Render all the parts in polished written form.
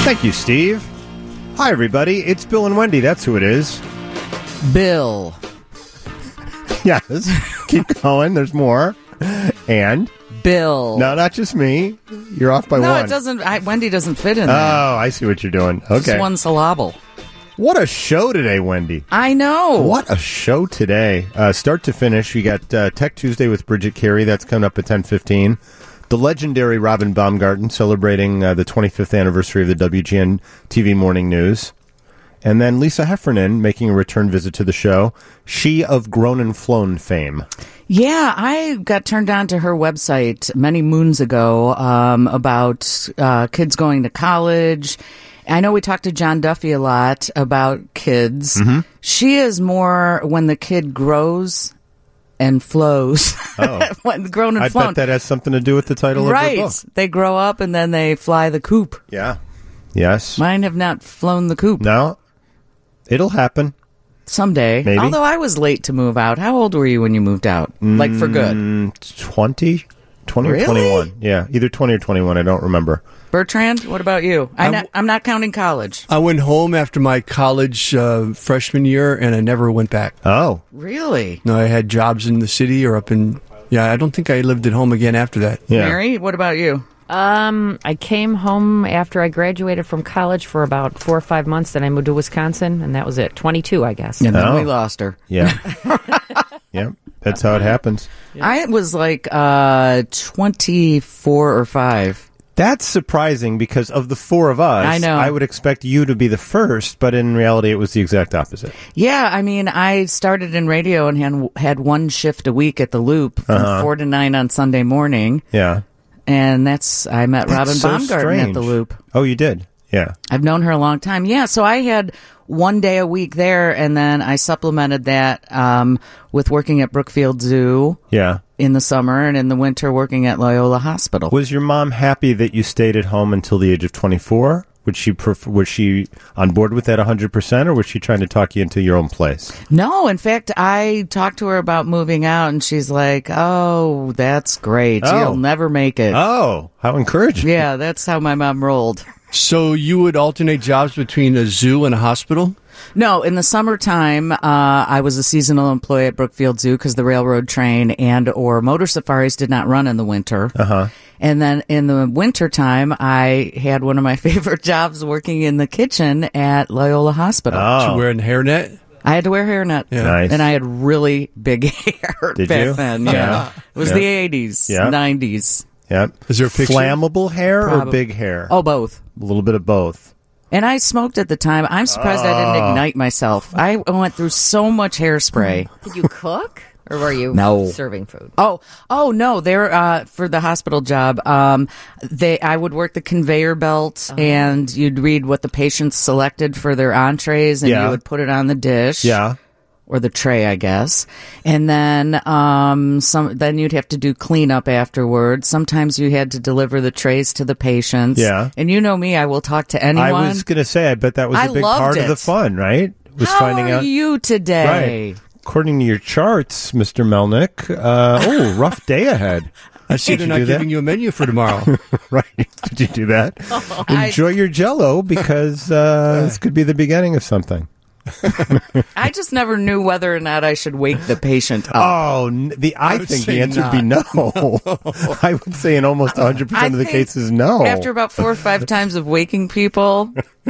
Thank you, Steve. Hi, everybody. It's Bill and Wendy. That's who it is. Bill. Yes. Keep going. There's more. And? Bill. No, not just me. You're off by one. No, it doesn't. Wendy doesn't fit in there. Oh, I see what you're doing. Okay. Just one syllable. What a show today, Wendy. I know. What a show today. Start to finish, we got Tech Tuesday with Bridget Carey. That's coming up at 10:15. The legendary Robin Baumgarten celebrating the 25th anniversary of the WGN TV Morning News. And then Lisa Heffernan making a return visit to the show. She of Grown and Flown fame. Yeah, I got turned on to her website many moons ago about kids going to college. I know we talked to John Duffy a lot about kids. Mm-hmm. She is more when the kid grows and flows. Oh. When grown and flown. I bet that has something to do with the title right. of her book. They grow up and then they fly the coop. Yeah. Yes. Mine have not flown the coop. No. It'll happen. Someday. Maybe. Although I was late to move out. How old were you when you moved out? Like for good? 20? 20 really? Or 21. Yeah, either 20 or 21. I don't remember. Bertrand, what about you? I'm not counting college. I went home after my college freshman year, and I never went back. Oh. Really? No, I had jobs in the city or up in... Yeah, I don't think I lived at home again after that. Yeah. Mary, what about you? I came home after I graduated from college for about 4 or 5 months. Then I moved to Wisconsin, and that was it. 22, I guess. And then we lost her. Yeah. Yeah. That's how it happens. Yeah. I was like 24 or 5. That's surprising because of the four of us, I know. I would expect you to be the first, but in reality, it was the exact opposite. Yeah, I mean, I started in radio and had one shift a week at the Loop from 4 to 9 on Sunday morning. Yeah. And I met Robin so Baumgarten strange. at the Loop. Oh, you did? Yeah. I've known her a long time. Yeah, so I had one day a week there, and then I supplemented that with working at Brookfield Zoo. Yeah. In the summer, and in the winter working at Loyola Hospital. Was your mom happy that you stayed at home until the age of 24? Was she on board with that 100%, or was she trying to talk you into your own place? No, in fact, I talked to her about moving out, and she's like, "Oh, that's great. Oh. You'll never make it." Oh, how encouraging. Yeah, that's how my mom rolled. So you would alternate jobs between a zoo and a hospital? No, in the summertime, I was a seasonal employee at Brookfield Zoo because the railroad train and or motor safaris did not run in the winter. Uh-huh. And then in the wintertime, I had one of my favorite jobs working in the kitchen at Loyola Hospital. Oh. Did you wear a hairnet? I had to wear a hairnet. Yeah. Nice. And I had really big hair Did back you? then. Yeah. It was the 80s, 90s. Yep. Is there a picture? Flammable hair or Probably. big hair? Oh, both. A little bit of both. And I smoked at the time. I'm surprised I didn't ignite myself. I went through so much hairspray. Did you cook, or were you serving food? Oh no! They're for the hospital job. I would work the conveyor belt, and you'd read what the patients selected for their entrees, and you would put it on the dish. Yeah. Or the tray, I guess. And then then you'd have to do cleanup afterwards. Sometimes you had to deliver the trays to the patients. Yeah. And you know me, I will talk to anyone. I was going to say, I bet that was a big part of the fun, right? Was How finding are out you today? Right. According to your charts, Mr. Melnick, rough day ahead. I see they're not giving you a menu for tomorrow. Right. Did you do that? Enjoy your Jell-O because this could be the beginning of something. I just never knew whether or not I should wake the patient up. Oh, I think the answer would be no. I would say in almost 100% of the cases, no. After about 4 or 5 times of waking people,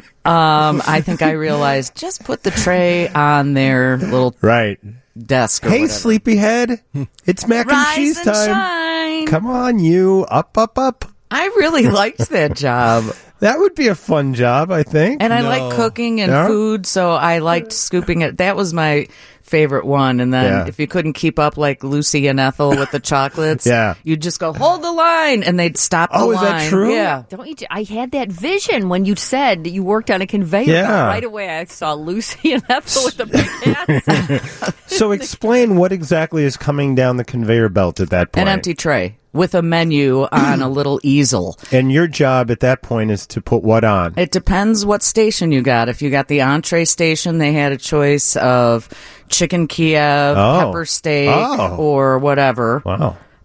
I think I realized just put the tray on their little desk. Or hey, whatever. sleepyhead, it's mac and cheese time. Shine. Come on, you up. I really liked that job. That would be a fun job, I think. And I like cooking and food, so I liked scooping it. That was my favorite one. And then if you couldn't keep up like Lucy and Ethel with the chocolates, you'd just go, hold the line, and they'd stop the line. Oh, is that true? Yeah. I had that vision when you said that you worked on a conveyor belt. Right away I saw Lucy and Ethel with the big hats. So explain what exactly is coming down the conveyor belt at that point. An empty tray with a menu on a little easel. And your job at that point is to put what on? It depends what station you got. If you got the entree station, they had a choice of chicken Kiev, pepper steak, or whatever. Wow.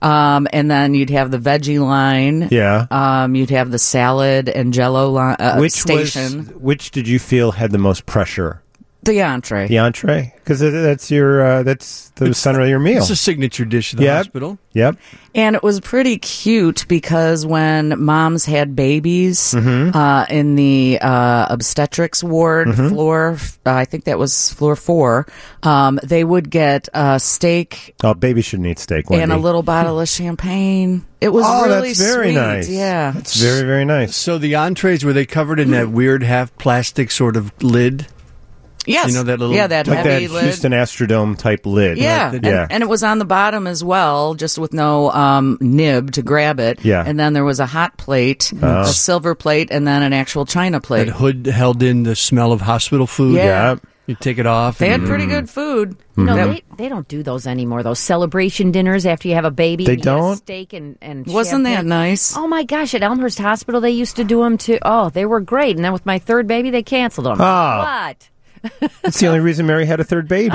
And then you'd have the veggie line. Yeah. You'd have the salad and Jello line, station. Which did you feel had the most pressure? The entree. The entree? Because that's the center of your meal. It's a signature dish of the hospital. Yep. And it was pretty cute because when moms had babies in the obstetrics ward floor, I think that was floor 4, they would get steak. Oh, babies shouldn't eat steak, Wendy. And a little bottle of champagne. It was really that's very sweet. nice. Yeah. That's very, very nice. So the entrees, were they covered in that weird half plastic sort of lid? Yes. You know, that little... that like heavy that lid. Houston Astrodome type lid. Yeah. Right? And it was on the bottom as well, just with no nib to grab it. Yeah. And then there was a hot plate, a silver plate, and then an actual china plate. That hood held in the smell of hospital food. Yeah. You take it off. They had pretty good food. No, they don't do those anymore. Those celebration dinners after you have a baby. They and you have don't? steak and Wasn't that champagne. nice? Oh my gosh! At Elmhurst Hospital, they used to do them too. Oh, they were great. And then with my third baby, they canceled them. What? That's the only reason Mary had a third baby.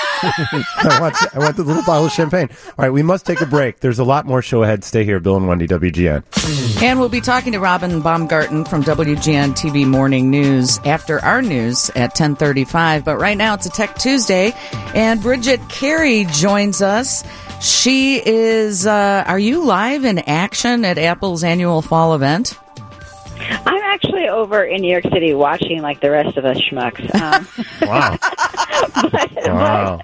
I want the little bottle of champagne. All right, we must take a break. There's a lot more show ahead. Stay here. Bill and Wendy, WGN. And we'll be talking to Robin Baumgarten from WGN TV Morning News after our news at 10:35. But right now it's a Tech Tuesday, and Bridget Carey joins us. She is, are you live in action at Apple's annual fall event? I'm actually over in New York City watching like the rest of us schmucks. Wow. Wow.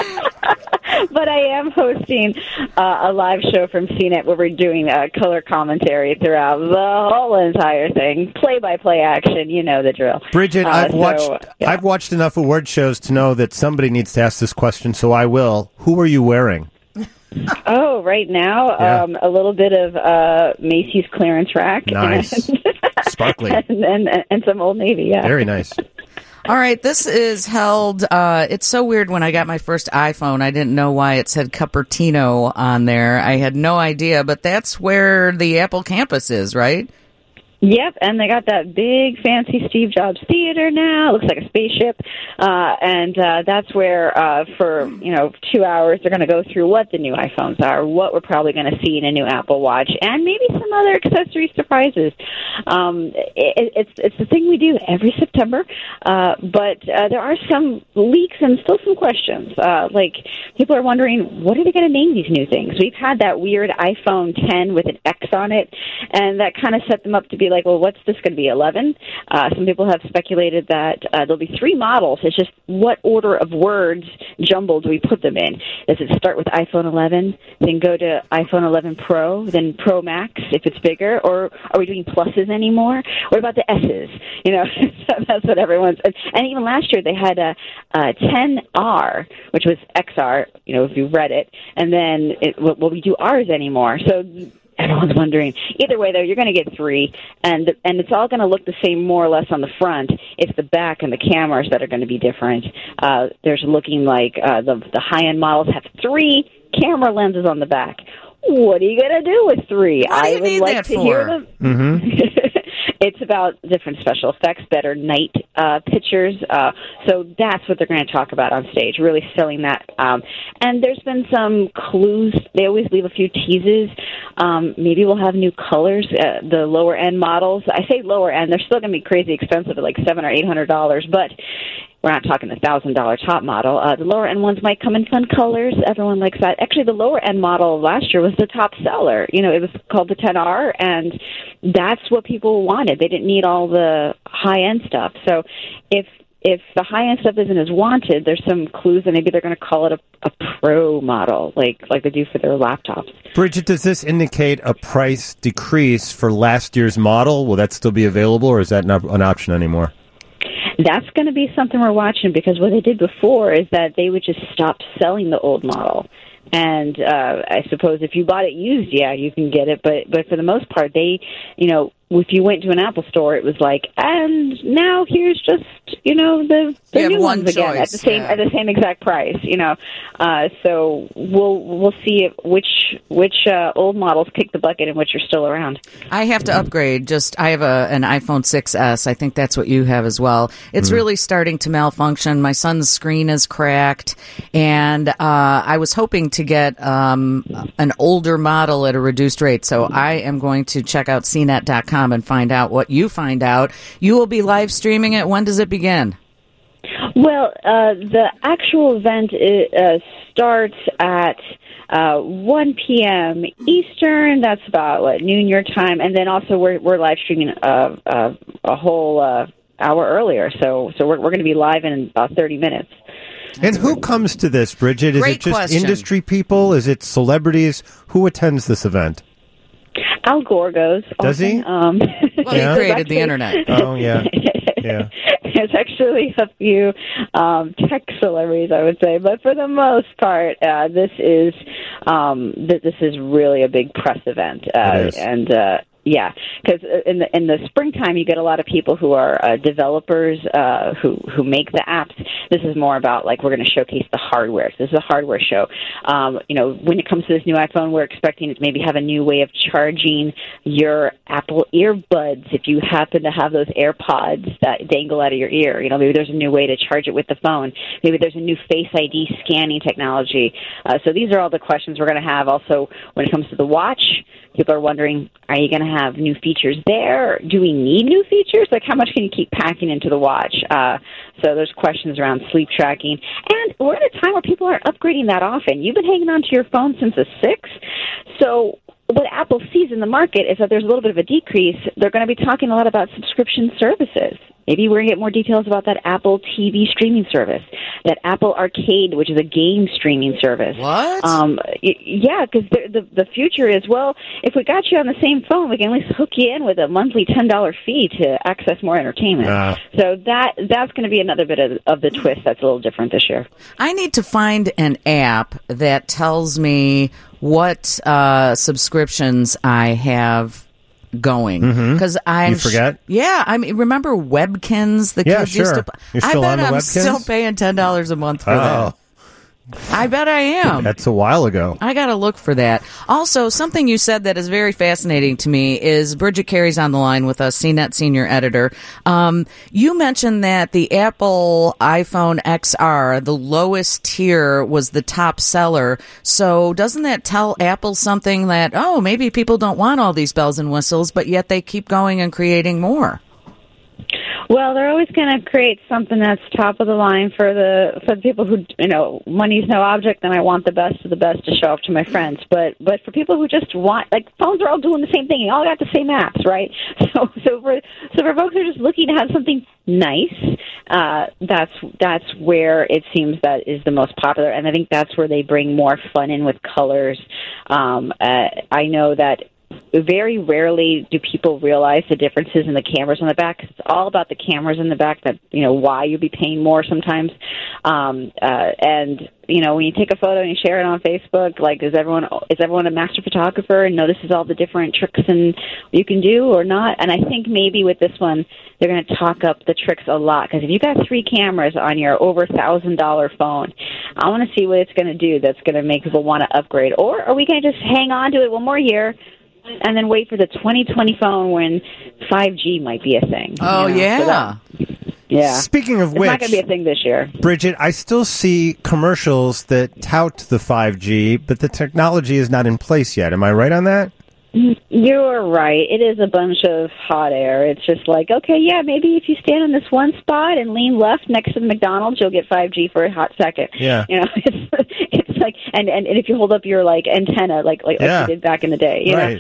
But I am hosting a live show from CNET where we're doing color commentary throughout the whole entire thing. Play-by-play action, you know the drill. Bridget, I've watched enough award shows to know that somebody needs to ask this question, so I will. Who are you wearing? Oh, right now, a little bit of Macy's clearance rack. Nice. Sparkly. And some Old Navy, yeah. Very nice. All right, this is held, it's so weird. When I got my first iPhone, I didn't know why it said Cupertino on there. I had no idea, but that's where the Apple campus is, right? Yep, and they got that big, fancy Steve Jobs Theater now. It looks like a spaceship. And that's where, for 2 hours, they're going to go through what the new iPhones are, what we're probably going to see in a new Apple Watch, and maybe some other accessory surprises. It's the thing we do every September, but there are some leaks and still some questions. Like, people are wondering, what are they going to name these new things? We've had that weird iPhone 10 with an X on it, and that kind of set them up to be like, well, what's this going to be, 11? Some people have speculated that there'll be 3 models. It's just what order of words jumbled do we put them in? Does it start with iPhone 11, then go to iPhone 11 Pro, then Pro Max if it's bigger, or are we doing pluses anymore? What about the S's? That's what everyone's... And even last year they had a 10R, which was XR, if you read it, and then will we do R's anymore? So... everyone's wondering. Either way, though, you're going to get 3, and it's all going to look the same more or less on the front. It's the back and the cameras that are going to be different. There's looking like the high-end models have 3 camera lenses on the back. What are you going to do with 3? What do you need like that to for? hear them. Mm-hmm. It's about different special effects, better night pictures. So that's what they're going to talk about on stage, really selling that. And there's been some clues. They always leave a few teases. Maybe we'll have new colors. The lower-end models. I say lower-end. They're still going to be crazy expensive at like $700 or $800, but we're not talking the $1,000 top model. The lower-end ones might come in fun colors. Everyone likes that. Actually, the lower-end model last year was the top seller. It was called the 10R, and that's what people wanted. They didn't need all the high-end stuff. So if the high-end stuff isn't as wanted, there's some clues that maybe they're going to call it a pro model, like they do for their laptops. Bridget, does this indicate a price decrease for last year's model? Will that still be available, or is that not an option anymore? That's going to be something we're watching, because what they did before is that they would just stop selling the old model. And I suppose if you bought it used, yeah, you can get it. But for the most part, they, if you went to an Apple store, it was like, and now here's just the new ones again at the same exact price. So we'll see which old models kick the bucket and which are still around. I have to upgrade. I have an iPhone 6S. I think that's what you have as well. It's really starting to malfunction. My son's screen is cracked, and I was hoping to get an older model at a reduced rate. So I am going to check out CNET.com and find out what you find out. You will be live streaming it. When does it begin? Well, the actual event starts at 1 p.m. Eastern. That's about noon your time, and then also we're live streaming a whole hour earlier. So we're going to be live in about 30 minutes. And who comes to this, Bridget? Is Great it just question. industry people? Is it celebrities? Who attends this event? Al Gore goes. Does he? Well, he created the internet. Oh, yeah. Yeah. There's actually a few tech celebrities, I would say, but for the most part, this is really a big press event, It is. and yeah, because in the springtime you get a lot of people who are developers who make the apps. This is more about we're going to showcase the hardware. So this is a hardware show. When it comes to this new iPhone, we're expecting it to maybe have a new way of charging your Apple earbuds if you happen to have those AirPods that dangle out of your ear. Maybe there's a new way to charge it with the phone. Maybe there's a new Face ID scanning technology. So these are all the questions we're going to have. Also, when it comes to the watch, people are wondering, are you going to have new features there? Do we need new features? How much can you keep packing into the watch? So there's questions around sleep tracking. And we're at a time where people aren't upgrading that often. You've been hanging on to your phone since the 6. So what Apple sees in the market is that there's a little bit of a decrease. They're going to be talking a lot about subscription services. Maybe we're going to get more details about that Apple TV streaming service, that Apple Arcade, which is a game streaming service. What? Yeah, because the future is, if we got you on the same phone, we can at least hook you in with a monthly $10 fee to access more entertainment. So that's going to be another bit of the twist that's a little different this year. I need to find an app that tells me what subscriptions I have going, because You forget? Remember Webkins? The kids used to. You're I still bet on the I'm Webkins? still paying $10 a month for that. I bet I am. That's a while ago. I got to look for that. Also, something you said that is very fascinating to me is Bridget Carey's on the line with us, CNET senior editor. You mentioned that the Apple iPhone XR, the lowest tier, was the top seller. So doesn't that tell Apple something that, maybe people don't want all these bells and whistles, but yet they keep going and creating more? Well, they're always going to create something that's top of the line for the people who, money's no object, and I want the best of the best to show off to my friends. But for people who just want, phones are all doing the same thing. You all got the same apps, right? So for folks who are just looking to have something nice, that's where it seems that is the most popular, and I think that's where they bring more fun in with colors. I know that very rarely do people realize the differences in the cameras on the back. It's all about the cameras in the back that, why you'll be paying more sometimes. And, when you take a photo and you share it on Facebook, is everyone a master photographer and notices all the different tricks and you can do or not? And I think maybe with this one, they're going to talk up the tricks a lot, because if you got 3 cameras on your over $1,000 phone, I want to see what it's going to do that's going to make people want to upgrade. Or are we going to just hang on to it one more year and then wait for the 2020 phone when 5G might be a thing? Oh, yeah. Yeah. Speaking of it's which, not going to be a thing this year. Bridget, I still see commercials that tout the 5G, but the technology is not in place yet. Am I right on that? You're right. It is a bunch of hot air. It's just okay, yeah, maybe if you stand in this one spot and lean left next to the McDonald's, you'll get 5G for a hot second. Yeah. It's and if you hold up your antenna like you did back in the day, you know.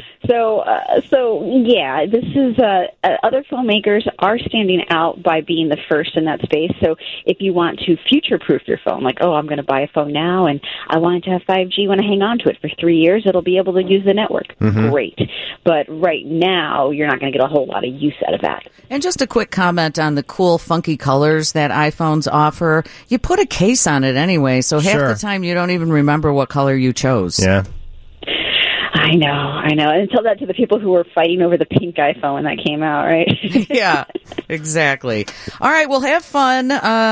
So yeah, this is other filmmakers are standing out by being the first in that space. So if you want to future-proof your phone, I'm going to buy a phone now and I want it to have 5G when I hang on to it for 3 years, it'll be able to use the network. Great. But right now, you're not going to get a whole lot of use out of that. And just a quick comment on the cool, funky colors that iPhones offer. You put a case on it anyway, so half the time you don't even remember what color you chose. Yeah. I know. And tell that to the people who were fighting over the pink iPhone when that came out, right? Yeah, exactly. All right, well, have fun.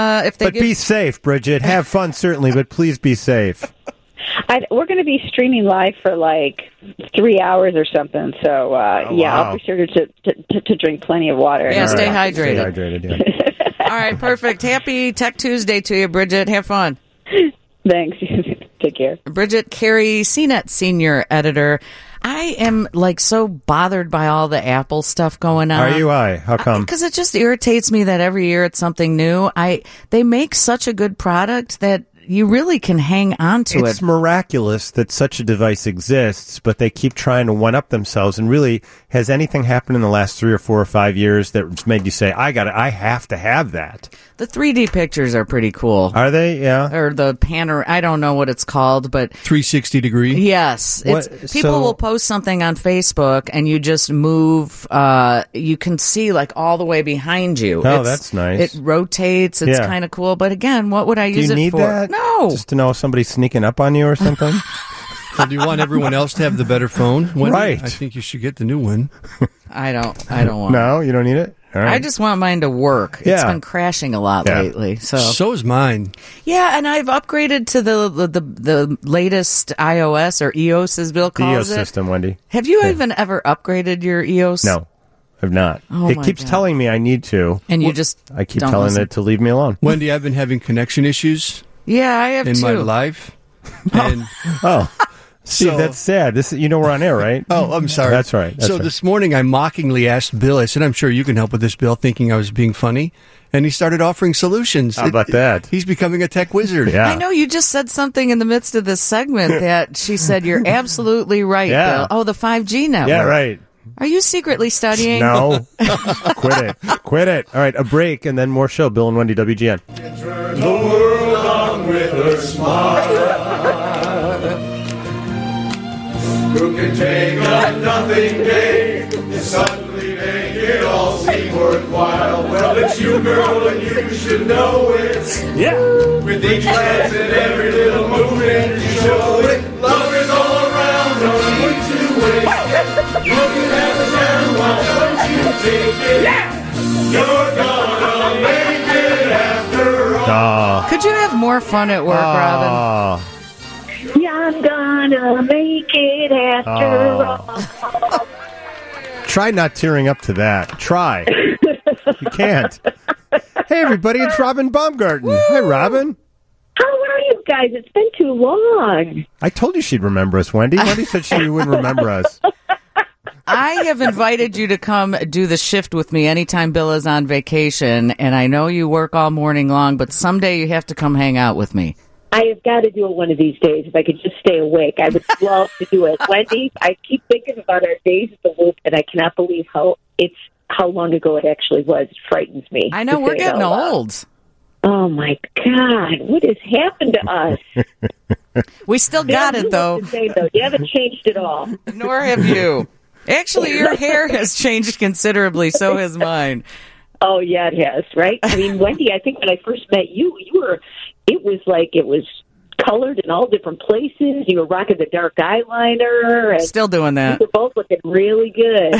Be safe, Bridget. Have fun, certainly, but please be safe. We're going to be streaming live for like 3 hours or something. So, wow. I'll be sure to drink plenty of water. Yeah, stay right. hydrated. Stay hydrated, yeah. All right, perfect. Happy Tech Tuesday to you, Bridget. Have fun. Thanks. Take care. Bridget Carey, CNET Senior Editor. I am so bothered by all the Apple stuff going on. Are you? How come? Because it just irritates me that every year it's something new. They make such a good product that you really can hang on to it. It's miraculous that such a device exists, but they keep trying to one-up themselves. And really, has anything happened in the last 3 or 4 or 5 years that's made you say, I have to have that? The 3D pictures are pretty cool. Are they? Yeah. Or the I don't know what it's called, but 360 degree. Yes. People will post something on Facebook and you just move, you can see all the way behind you. Oh, that's nice. It rotates. It's kind of cool. But again, what would I use it for? Do you need that? No. Just to know if somebody's sneaking up on you or something? Well, do you want everyone else to have the better phone? Wendy? Right. I think you should get the new one. I don't want No, you don't need it? All right. I just want mine to work. Yeah. It's been crashing a lot lately. So is mine. Yeah, and I've upgraded to the latest iOS or EOS, as Bill calls the EOS it. system, Wendy. Have you even ever upgraded your EOS? No, I've not. Oh, it my keeps God. telling me I need to. And you I keep don't telling listen. it to leave me alone. Wendy, I've been having connection issues Yeah, I have in too. my life. And Oh, Steve, So- that's sad. We're on air, right? Oh, I'm sorry. That's right. That's so right. this morning I mockingly asked Bill, I said, I'm sure you can help with this, Bill, thinking I was being funny. And he started offering solutions. How about that? He's becoming a tech wizard. Yeah. I know you just said something in the midst of this segment that she said you're absolutely right, Yeah. Bill. Oh, the 5G network. Yeah, right. Are you secretly studying? No. Quit it. All right, a break and then more show. Bill and Wendy, WGN. The world on with her smile. Who can take a nothing day and suddenly make it all seem worthwhile? Well, it's you, girl, and you should know it. Yeah. With each glance and every little movement you show it. Love is all around, don't need to wait. Looking at the sound, why don't you take it? Yeah. You're gonna make it after all. Could you have more fun at work, Robin? Yeah, I'm gonna make it after all. Try not tearing up to that. Try. You can't. Hey, everybody, it's Robin Baumgarten. Hi, Robin. How are you guys? It's been too long. I told you she'd remember us, Wendy. Wendy said she would remember us. I have invited you to come do the shift with me anytime Bill is on vacation, and I know you work all morning long, but someday you have to come hang out with me. I have got to do it one of these days. If I could just stay awake, I would love to do it. Wendy, I keep thinking about our days at the loop, and I cannot believe how long ago it actually was. It frightens me. I know, to we're say it getting out loud. old. Oh, my God. What has happened to us? We still got it, though. You haven't changed at all. Nor have you. Actually, your hair has changed considerably. So has mine. Oh, yeah, it has, right? I mean, Wendy, I think when I first met you, it was colored in all different places. You were rocking the dark eyeliner. And Still doing that. we were both looking really good.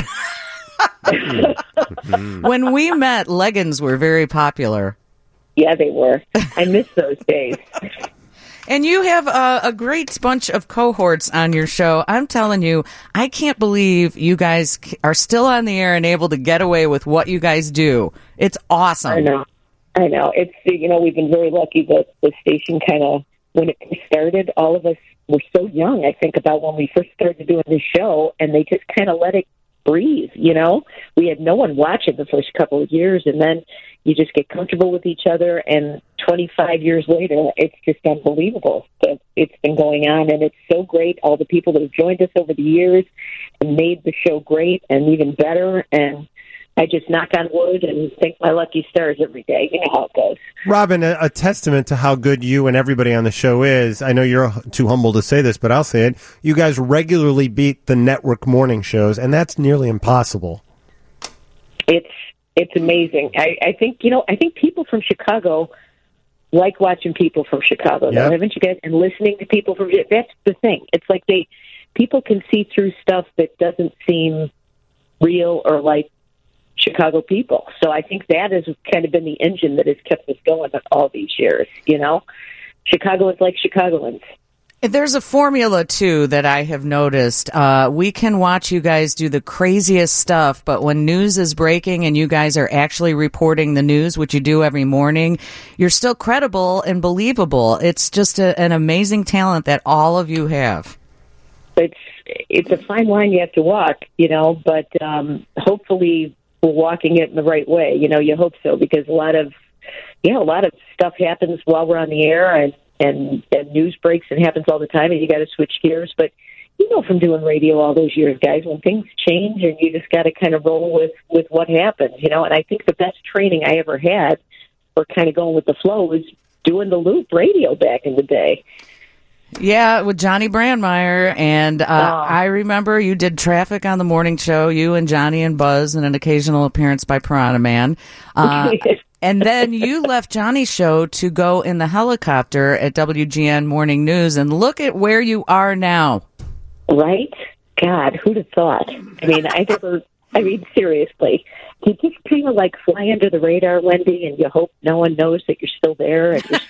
When we met, leggings were very popular. Yeah, they were. I miss those days. And you have a great bunch of cohorts on your show. I'm telling you, I can't believe you guys are still on the air and able to get away with what you guys do. It's awesome. I know. It's, we've been very lucky that the station kind of, when it started, all of us were so young, I think, about when we first started doing the show, and they just kind of let it breathe, We had no one watching the first couple of years, and then you just get comfortable with each other, and 25 years later, it's just unbelievable that it's been going on, and it's so great, all the people that have joined us over the years and made the show great and even better, and I just knock on wood and thank my lucky stars every day. You know how it goes. Robin, a testament to how good you and everybody on the show is. I know you're too humble to say this, but I'll say it. You guys regularly beat the network morning shows, and that's nearly impossible. It's amazing. I think people from Chicago like watching people from Chicago. Yep. Haven't you guys? And listening to people from, that's the thing. It's like they people can see through stuff that doesn't seem real or like Chicago people. So I think that has kind of been the engine that has kept us going all these years, you know? Chicago is like Chicagoans. There's a formula, too, that I have noticed. We can watch you guys do the craziest stuff, but when news is breaking and you guys are actually reporting the news, which you do every morning, you're still credible and believable. It's just an amazing talent that all of you have. It's a fine line you have to walk, you know, but hopefully we're walking it in the right way. You know, you hope so, because a lot of stuff happens while we're on the air, and news breaks and happens all the time, and you got to switch gears. But you know, from doing radio all those years, guys, when things change, and you just got to kind of roll with what happens, you know. And I think the best training I ever had for kind of going with the flow was doing the Loop radio back in the day. Yeah, with Johnny Brandmeier, and I remember you did traffic on the morning show, you and Johnny and Buzz, and an occasional appearance by Piranha Man. And then you left Johnny's show to go in the helicopter at WGN Morning News, and look at where you are now. Right? God, who'd have thought? I mean, seriously. You just kind of like fly under the radar, Wendy, and you hope no one knows that you're still there. And you're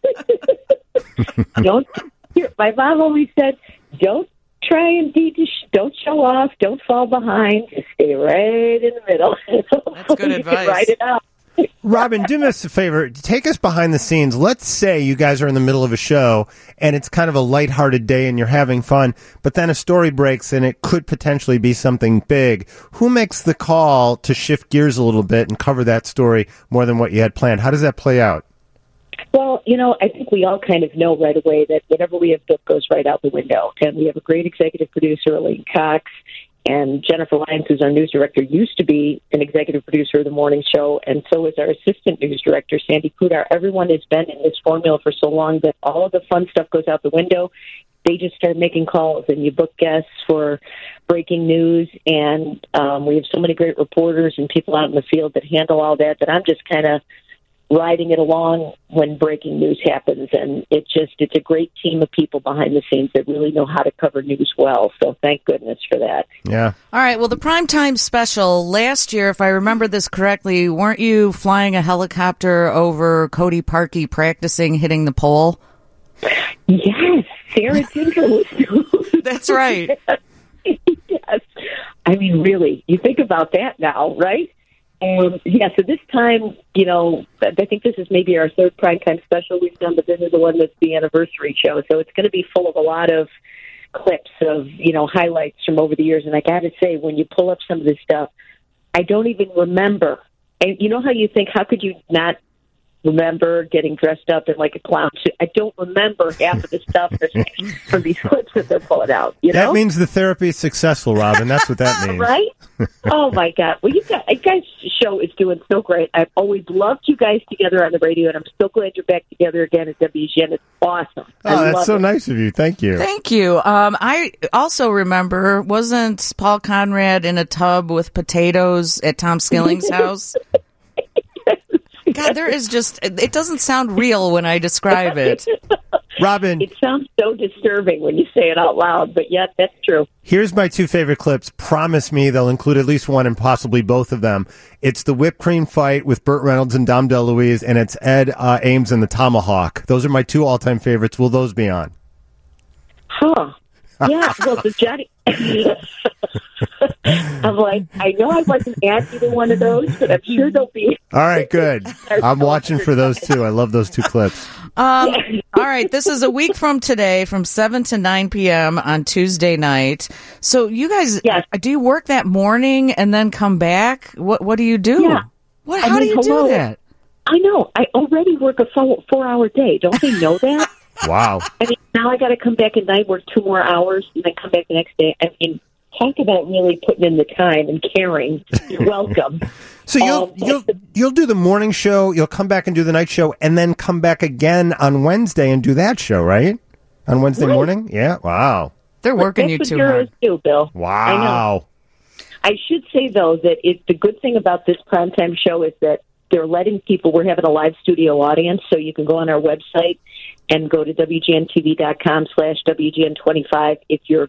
still my mom always said, don't try and don't show off, don't fall behind, just stay right in the middle. That's good advice. Ride it out. Robin, do us a favor. Take us behind the scenes. Let's say you guys are in the middle of a show, and it's kind of a lighthearted day, and you're having fun, but then a story breaks, and it could potentially be something big. Who makes the call to shift gears a little bit and cover that story more than what you had planned? How does that play out? Well, you know, I think we all kind of know right away that whatever we have booked goes right out the window. And we have a great executive producer, Elaine Cox, and Jennifer Lyons, who's our news director, used to be an executive producer of the morning show, and so is our assistant news director, Sandy Kudar. Everyone has been in this formula for so long that all of the fun stuff goes out the window. They just start making calls, and you book guests for breaking news, and we have so many great reporters and people out in the field that handle all that I'm just kind of riding it along when breaking news happens. And it's a great team of people behind the scenes that really know how to cover news well. So thank goodness for that. Yeah. All right. Well, the primetime special last year, if I remember this correctly, weren't you flying a helicopter over Cody Parkey practicing hitting the pole? Yes. Sarah Tinker was doing. That's right. Yes. I mean, really, you think about that now, right? So this time, you know, I think this is maybe our third primetime special we've done, but this is the one that's the anniversary show. So it's going to be full of a lot of clips of, you know, highlights from over the years. And I got to say, when you pull up some of this stuff, I don't even remember. And you know how you think, how could you not remember getting dressed up in like a clown suit? I don't remember half of the stuff from these clips that they're pulling out. You know? That means the therapy is successful, Robin. That's what that means. Right? Oh, my God. Well, you guys' show is doing so great. I've always loved you guys together on the radio, and I'm so glad you're back together again at WGN. It's awesome. Oh, that's so nice of you. Thank you. Thank you. I also remember, wasn't Paul Conrad in a tub with potatoes at Tom Skilling's house? God, there is just, it doesn't sound real when I describe it. Robin. It sounds so disturbing when you say it out loud, but yes, that's true. Here's my two favorite clips. Promise me they'll include at least one and possibly both of them. It's the whipped cream fight with Burt Reynolds and Dom DeLuise, and it's Ed Ames and the Tomahawk. Those are my two all-time favorites. Will those be on? Huh. Yeah, well, the Johnny... I'm like, I know I wasn't at either one of those, but I'm sure they'll be. All right, good. I'm watching for those two. I love those two clips. All right, this is a week from today, from 7 to 9 p.m. on Tuesday night. So you guys, do you work that morning and then come back? What do you do? Yeah. How do you do that? I know. I already work a 4-hour day. Don't they know that? Wow. I mean, now I got to come back at night, work 2 more hours, and then come back the next day. I mean, talk about really putting in the time and caring. You're welcome. So you'll do the morning show, you'll come back and do the night show, and then come back again on Wednesday and do that show, right? On Wednesday morning? Yeah. Wow. They're working you too hard. Too, Bill. Wow. I know. I should say, though, that the good thing about this primetime show is that they're letting people, we're having a live studio audience, so you can go on our website and go to WGNTV.com/WGN25. If you're a big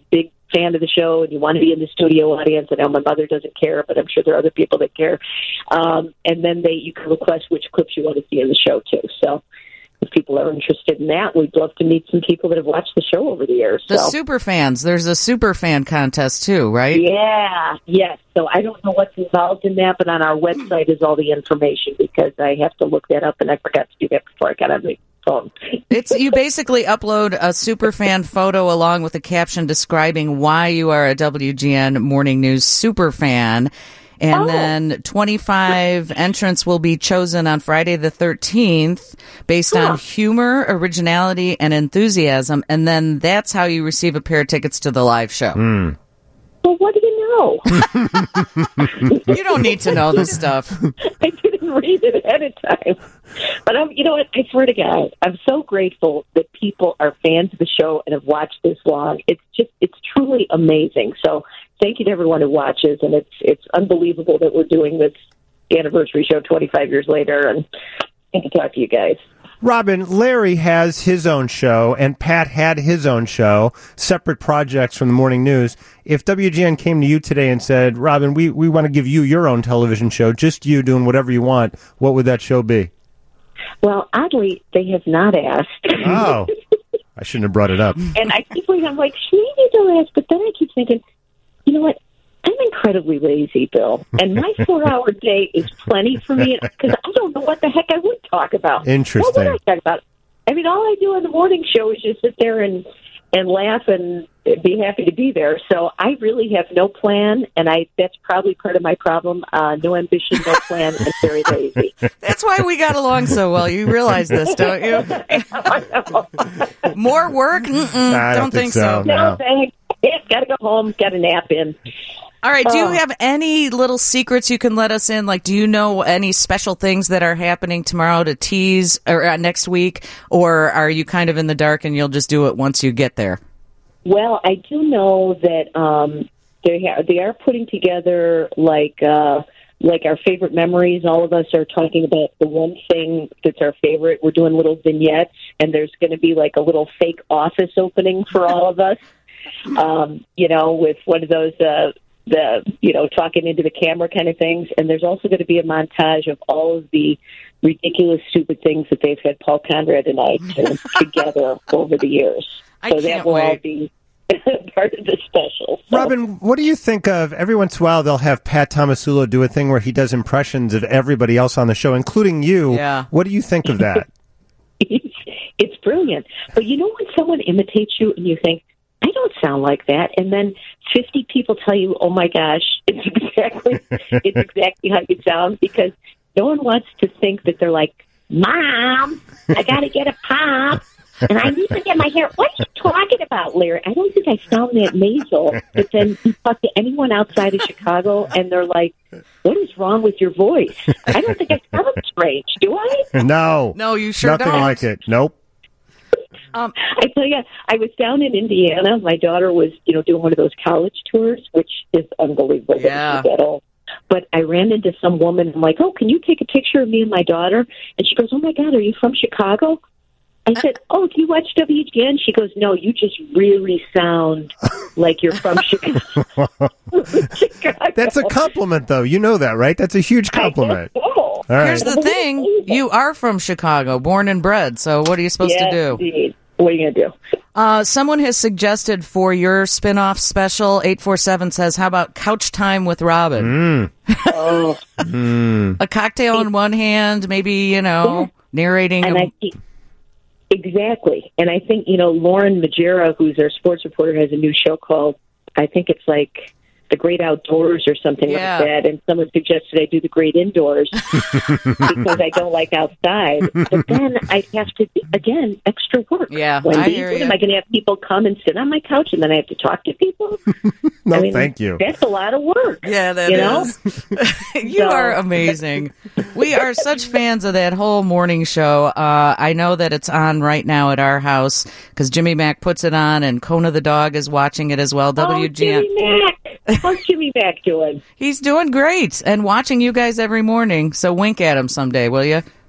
fan of the show and you want to be in the studio audience, I know my mother doesn't care, but I'm sure there are other people that care. And then you can request which clips you want to see in the show, too. So if people are interested in that, we'd love to meet some people that have watched the show over the years. The super fans. There's a super fan contest, too, right? Yeah, yes. So I don't know what's involved in that, but on our website is all the information because I have to look that up, and I forgot to do that before I got on the phone. You basically upload a super fan photo along with a caption describing why you are a WGN Morning News super fan. And then 25 entrants will be chosen on Friday the 13th based on humor, originality, and enthusiasm. And then that's how you receive a pair of tickets to the live show. Well, what do you know? You don't need to know this stuff. I didn't read it ahead of time. But you know what? I swear to God, I'm so grateful that people are fans of the show and have watched this long. It's truly amazing. So thank you to everyone who watches, and it's unbelievable that we're doing this anniversary show 25 years later, and I can talk to you guys. Robin, Larry has his own show, and Pat had his own show, separate projects from the morning news. If WGN came to you today and said, Robin, we want to give you your own television show, just you doing whatever you want, what would that show be? Well, oddly, they have not asked. Oh, I shouldn't have brought it up. And I keep waiting. I'm like, maybe they'll ask, but then I keep thinking, you know what? I'm incredibly lazy, Bill, and my 4-hour day is plenty for me because I don't know what the heck I would talk about. Interesting. What would I talk about? I mean, all I do in the morning show is just sit there and laugh and be happy to be there. So I really have no plan, and that's probably part of my problem. No ambition, no plan, and very lazy. That's why we got along so well. You realize this, don't you? More work? I don't think so. No, thanks. Got to go home, got a nap in. All right, do you have any little secrets you can let us in? Like, do you know any special things that are happening tomorrow to tease, or next week? Or are you kind of in the dark and you'll just do it once you get there? Well, I do know that they are putting together like our favorite memories. All of us are talking about the one thing that's our favorite. We're doing little vignettes, and there's going to be like a little fake office opening for all of us. With one of those talking into the camera kind of things. And there's also going to be a montage of all of the ridiculous, stupid things that they've had Paul Conrad and I do together over the years. So that will all be part of the special. So. Robin, what do you think of, every once in a while they'll have Pat Tomasulo do a thing where he does impressions of everybody else on the show, including you. Yeah. What do you think of that? It's brilliant. But you know when someone imitates you and you think, I don't sound like that, and then 50 people tell you, oh my gosh, it's exactly how you sound, because no one wants to think that they're like, Mom, I got to get a pop, and I need to get my hair. What are you talking about, Larry? I don't think I sound that nasal. But then you talk to anyone outside of Chicago, and they're like, what is wrong with your voice? I don't think I sound strange, do I? No, you sure nothing don't. like it. Nope. I tell you, I was down in Indiana. My daughter was, doing one of those college tours, which is unbelievable. Yeah. But I ran into some woman. I'm like, oh, can you take a picture of me and my daughter? And she goes, oh, my God, are you from Chicago? I said, oh, do you watch WGN? She goes, no, you just really sound like you're from Chicago. That's a compliment, though. You know that, right? That's a huge compliment. All right. Here's the thing. You are from Chicago, born and bred, so what are you supposed to do? Indeed. What are you going to do? Someone has suggested for your spin-off special, 847 says, how about Couch Time with Robin? A cocktail in one hand, maybe, narrating. Exactly. And I think, Lauren Majera, who's our sports reporter, has a new show called, I think it's like The Great Outdoors or something like that. And someone suggested I do The Great Indoors because I don't like outside. But then I'd have to, again, extra work. Yeah, Wendy, I hear you. am I going to have people come and sit on my couch and then I have to talk to people? No, thank you. That's a lot of work. Yeah, that is. You are amazing. We are such fans of that whole morning show. I know that it's on right now at our house because Jimmy Mack puts it on and Kona the dog is watching it as well. WGN. Jimmy Mack. How's Jimmy Mack doing? He's doing great and watching you guys every morning. So wink at him someday, will you?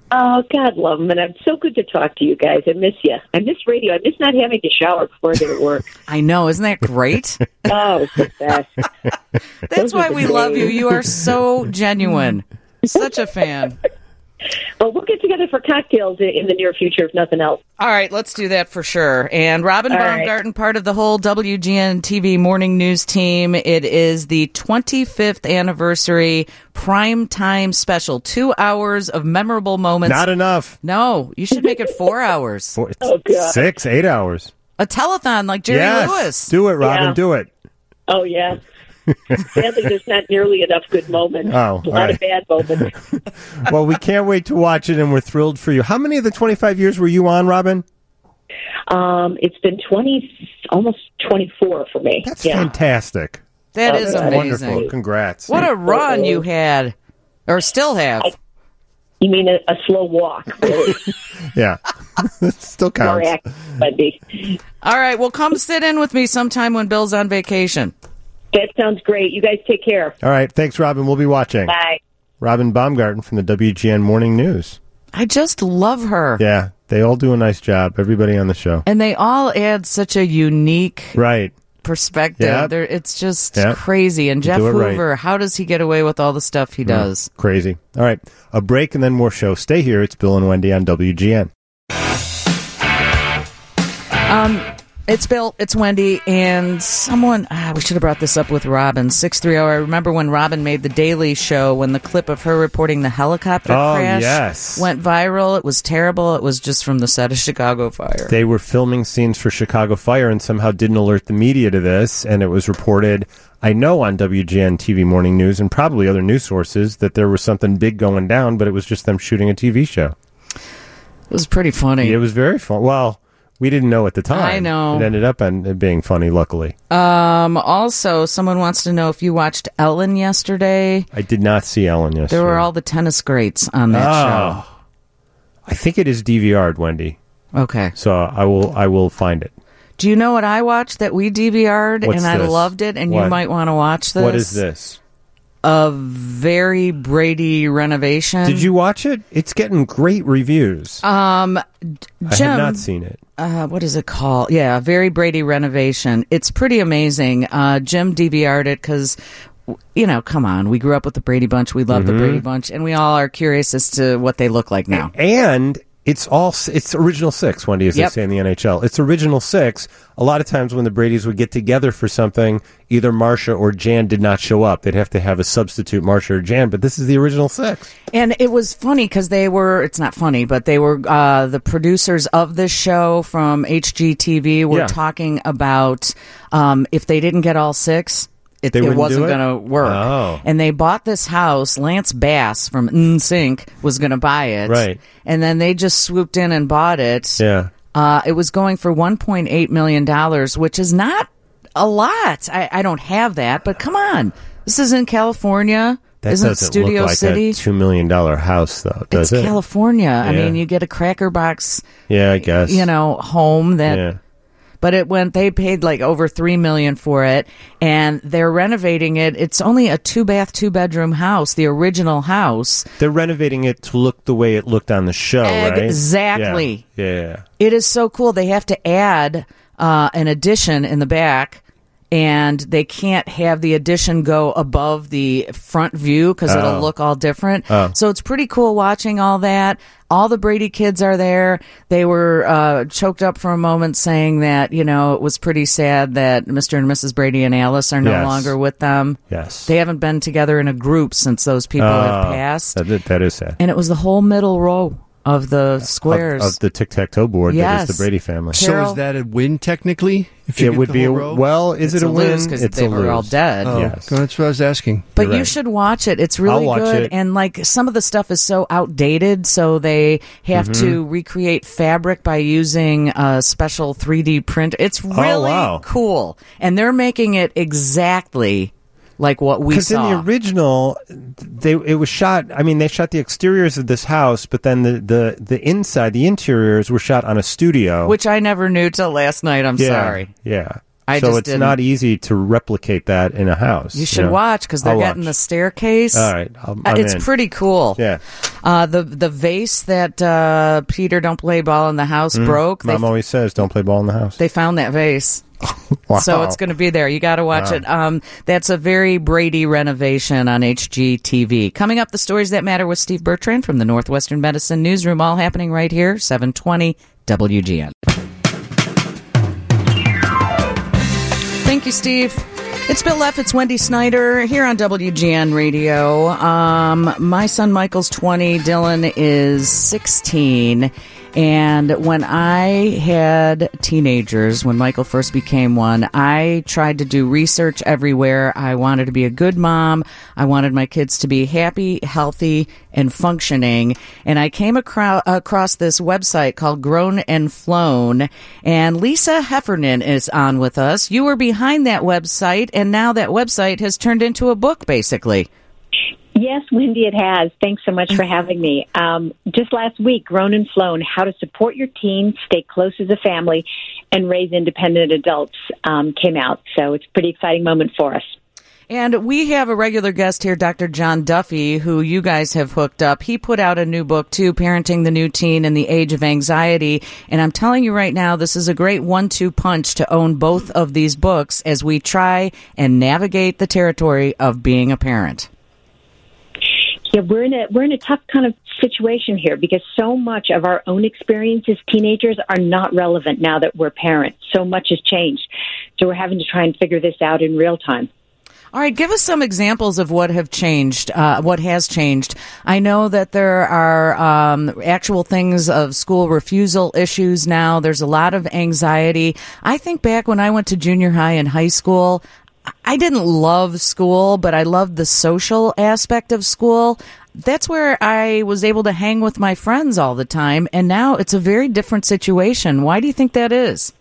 Oh, God love them, and it's so good to talk to you guys. I miss you. I miss radio. I miss not having to shower before I get to work. I know. Isn't that great? Oh, it's the best. That's why we love you. You are so genuine. Such a fan. Well, we'll get together for cocktails in the near future, if nothing else. All right, let's do that for sure. And Robin Baumgarten, part of the whole WGN TV morning news team. It is the 25th anniversary primetime special. 2 hours of memorable moments. Not enough. No, you should make it 4 hours. 6, 8 hours. A telethon like Jerry Lewis. Do it, Robin. Yeah. Do it. Oh, yeah. Sadly, there's not nearly enough good moments. Oh, a lot of bad moments. Well, we can't wait to watch it, and we're thrilled for you. How many of the 25 years were you on, Robin? It's been almost 24 for me. That's fantastic. That is That's amazing. Wonderful. Congrats. What a run you had, or still have. You mean a slow walk, really? Yeah. Still counts. More active, Wendy. All right, well, come sit in with me sometime when Bill's on vacation. That sounds great. You guys take care. All right. Thanks, Robin. We'll be watching. Bye. Robin Baumgarten from the WGN Morning News. I just love her. Yeah. They all do a nice job. Everybody on the show. And they all add such a unique perspective. Yep. It's just crazy. And Jeff Do it right. Hoover, how does he get away with all the stuff he does? Crazy. All right. A break and then more show. Stay here. It's Bill and Wendy on WGN. It's Bill, it's Wendy, and someone, we should have brought this up with Robin, 630. I remember when Robin made the Daily Show, when the clip of her reporting the helicopter crash went viral. It was terrible. It was just from the set of Chicago Fire. They were filming scenes for Chicago Fire and somehow didn't alert the media to this, and it was reported, I know, on WGN TV Morning News and probably other news sources that there was something big going down, but it was just them shooting a TV show. It was pretty funny. It was very fun. Well, we didn't know at the time. I know. It ended up being funny, luckily. Also, someone wants to know if you watched Ellen yesterday. I did not see Ellen yesterday. There were all the tennis greats on that show. I think it is DVR'd, Wendy. Okay. So I will find it. Do you know what I watched that we DVR'd What's and I this? loved it, and What? you might want to watch this? What is this? A Very Brady Renovation. Did you watch it? It's getting great reviews. Jim, I have not seen it. What is it called? Yeah, Very Brady Renovation. It's pretty amazing. Jim DVR'd it because, come on. We grew up with the Brady Bunch. We love the Brady Bunch. And we all are curious as to what they look like now. And it's original six, Wendy, as they say in the NHL. It's original six. A lot of times when the Bradys would get together for something, either Marcia or Jan did not show up. They'd have to have a substitute, Marcia or Jan, but this is the original six. And it was funny because it's not funny, but they were, the producers of this show from HGTV were talking about, if they didn't get all six, it wasn't going to work. Oh. And they bought this house. Lance Bass from NSYNC was going to buy it. Right. And then they just swooped in and bought it. Yeah. It was going for $1.8 million, which is not a lot. I don't have that, but come on. This is in California. That Isn't doesn't Studio look like City? a $2 million house, though, does it's it? California. I Yeah. mean, you get a Cracker Box, I guess. home that... Yeah. But they paid like over $3 million for it, and they're renovating it. It's only a 2-bath, 2-bedroom house, the original house. They're renovating it to look the way it looked on the show, right? Exactly. Yeah. It is so cool. They have to add an addition in the back, and they can't have the addition go above the front view because it'll look all different. So it's pretty cool watching all that. All the Brady kids are there. They were choked up for a moment saying that, it was pretty sad that Mr. and Mrs. Brady and Alice are no longer with them. Yes. They haven't been together in a group since those people have passed. That is sad. And it was the whole middle row of the squares. Of the tic-tac-toe board that is the Brady family. Carol- So is that a win, technically? If It would be a is it a win? Lose because It's they a were lose. all dead. Oh, Yes. that's what I was asking. But You're you right. should watch it. It's really I'll watch good. it. And some of the stuff is so outdated, so they have to recreate fabric by using a special 3D print. It's really cool. And they're making it exactly like what we saw. Because in the original, it was shot. I mean, they shot the exteriors of this house, but then the inside, the interiors were shot on a studio, which I never knew till last night. I'm sorry. Yeah. So it's not easy to replicate that in a house. You should watch because they're getting the staircase. All right. It's pretty cool. Yeah. The vase that Peter Don't Play Ball in the House broke. Mom always says, don't play ball in the house. They found that vase. Wow. So it's going to be there. You got to watch it. That's a very Brady renovation on HGTV. Coming up, the stories that matter with Steve Bertrand from the Northwestern Medicine Newsroom, all happening right here, 720 WGN. Thank you, Steve. It's Bill Leff. It's Wendy Snyder here on WGN Radio. My son Michael's 20. Dylan is 16. And when I had teenagers, when Michael first became one, I tried to do research everywhere. I wanted to be a good mom. I wanted my kids to be happy, healthy, and functioning. And I came across this website called Grown and Flown. And Lisa Heffernan is on with us. You were behind that website, and now that website has turned into a book, basically. Yes, Wendy, it has. Thanks so much for having me. Just last week, Grown and Flown, How to Support Your Teen, Stay Close as a Family, and Raise Independent Adults came out. So it's a pretty exciting moment for us. And we have a regular guest here, Dr. John Duffy, who you guys have hooked up. He put out a new book, too, Parenting the New Teen in the Age of Anxiety. And I'm telling you right now, this is a great 1-2 punch to own both of these books as we try and navigate the territory of being a parent. Yeah, we're in a tough kind of situation here because so much of our own experience as teenagers are not relevant now that we're parents. So much has changed. So we're having to try and figure this out in real time. All right, give us some examples of what have changed, what has changed. I know that there are actual things of school refusal issues now. There's a lot of anxiety. I think back when I went to junior high and high school, I didn't love school, but I loved the social aspect of school. That's where I was able to hang with my friends all the time, and now it's a very different situation. Why do you think that is?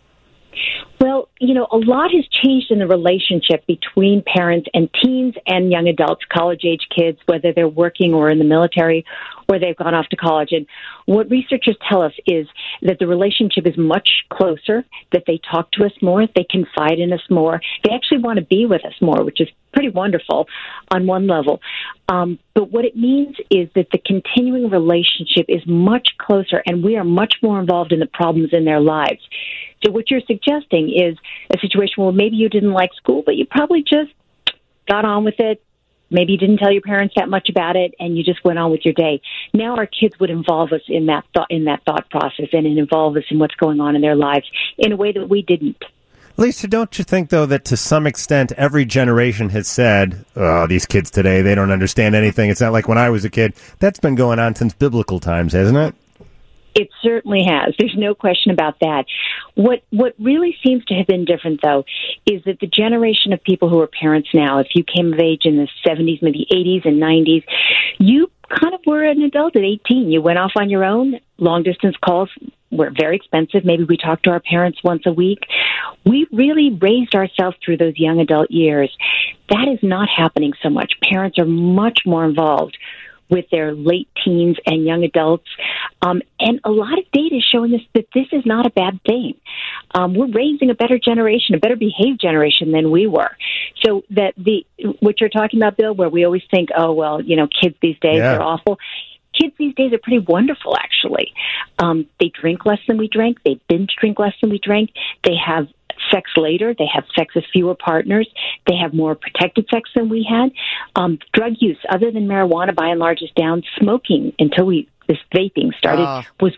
Well, a lot has changed in the relationship between parents and teens and young adults, college-age kids, whether they're working or in the military or they've gone off to college. And what researchers tell us is that the relationship is much closer, that they talk to us more, they confide in us more, they actually want to be with us more, which is pretty wonderful on one level. But what it means is that the continuing relationship is much closer and we are much more involved in the problems in their lives. So what you're suggesting is a situation where maybe you didn't like school, but you probably just got on with it. Maybe you didn't tell your parents that much about it, and you just went on with your day. Now our kids would involve us in that thought process and involve us in what's going on in their lives in a way that we didn't. Lisa, don't you think, though, that to some extent every generation has said, oh, these kids today, they don't understand anything. It's not like when I was a kid. That's been going on since biblical times, hasn't it? It certainly has. There's no question about that. What really seems to have been different, though, is that the generation of people who are parents now, if you came of age in the 70s, maybe 80s and 90s, you kind of were an adult at 18. You went off on your own. Long-distance calls were very expensive. Maybe we talked to our parents once a week. We really raised ourselves through those young adult years. That is not happening so much. Parents are much more involved with their late teens and young adults. And a lot of data is showing us that this is not a bad thing. We're raising a better generation, a better behaved generation than we were. So that what you're talking about, Bill, where we always think, oh, well, kids these days are awful. Kids these days are pretty wonderful, actually. They drink less than we drank. They binge drink less than we drank. They have sex later. They have sex with fewer partners. They have more protected sex than we had. Drug use, other than marijuana, by and large, is down. Smoking, until this vaping started, was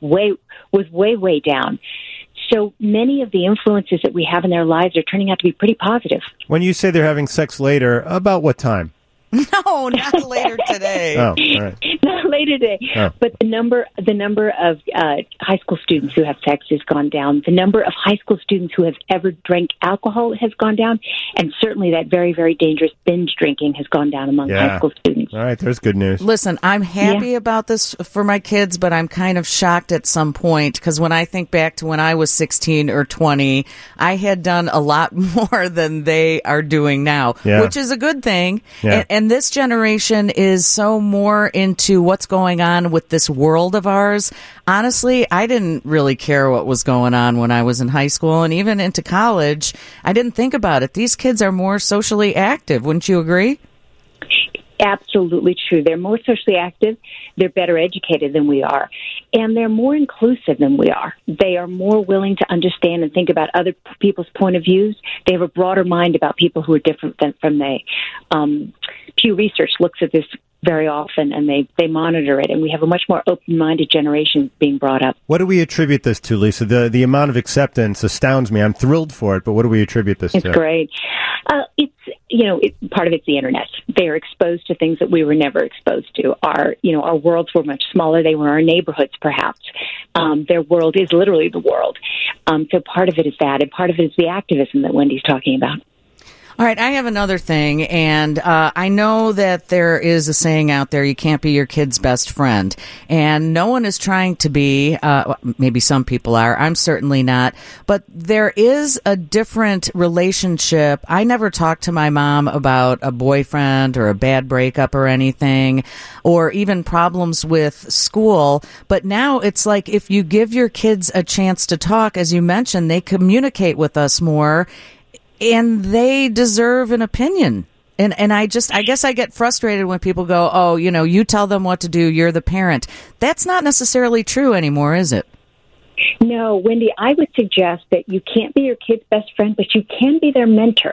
way down. So many of the influences that we have in their lives are turning out to be pretty positive. When you say they're having sex later, about what time? No, not later today. Oh, all right. Not later today. Oh. But the number of high school students who have sex has gone down. The number of high school students who have ever drank alcohol has gone down. And certainly that very, very dangerous binge drinking has gone down among high school students. All right, there's good news. Listen, I'm happy about this for my kids, but I'm kind of shocked at some point because when I think back to when I was 16 or 20, I had done a lot more than they are doing now, which is a good thing. Yeah. And this generation is so more into what what's going on with this world of ours. Honestly, I didn't really care what was going on when I was in high school, and even into college, I didn't think about it. These kids are more socially active. Wouldn't you agree? Absolutely true. They're more socially active. They're better educated than we are. And they're more inclusive than we are. They are more willing to understand and think about other people's point of views. They have a broader mind about people who are different from they. Pew Research looks at this very often, and they monitor it, and we have a much more open-minded generation being brought up. What do we attribute this to, Lisa? The amount of acceptance astounds me. I'm thrilled for it, but what do we attribute this to? It's great. Part of it's the internet. They are exposed to things that we were never exposed to. Our worlds were much smaller. They were our neighborhoods, perhaps. Their world is literally the world. So part of it is that, and part of it is the activism that Wendy's talking about. All right, I have another thing, and I know that there is a saying out there, you can't be your kid's best friend, and no one is trying to be, maybe some people are, I'm certainly not, but there is a different relationship. I never talked to my mom about a boyfriend or a bad breakup or anything, or even problems with school, but now it's like if you give your kids a chance to talk, as you mentioned, they communicate with us more, and they deserve an opinion. And I guess I get frustrated when people go, oh, you tell them what to do, you're the parent. That's not necessarily true anymore, is it? No, Wendy, I would suggest that you can't be your kid's best friend, but you can be their mentor.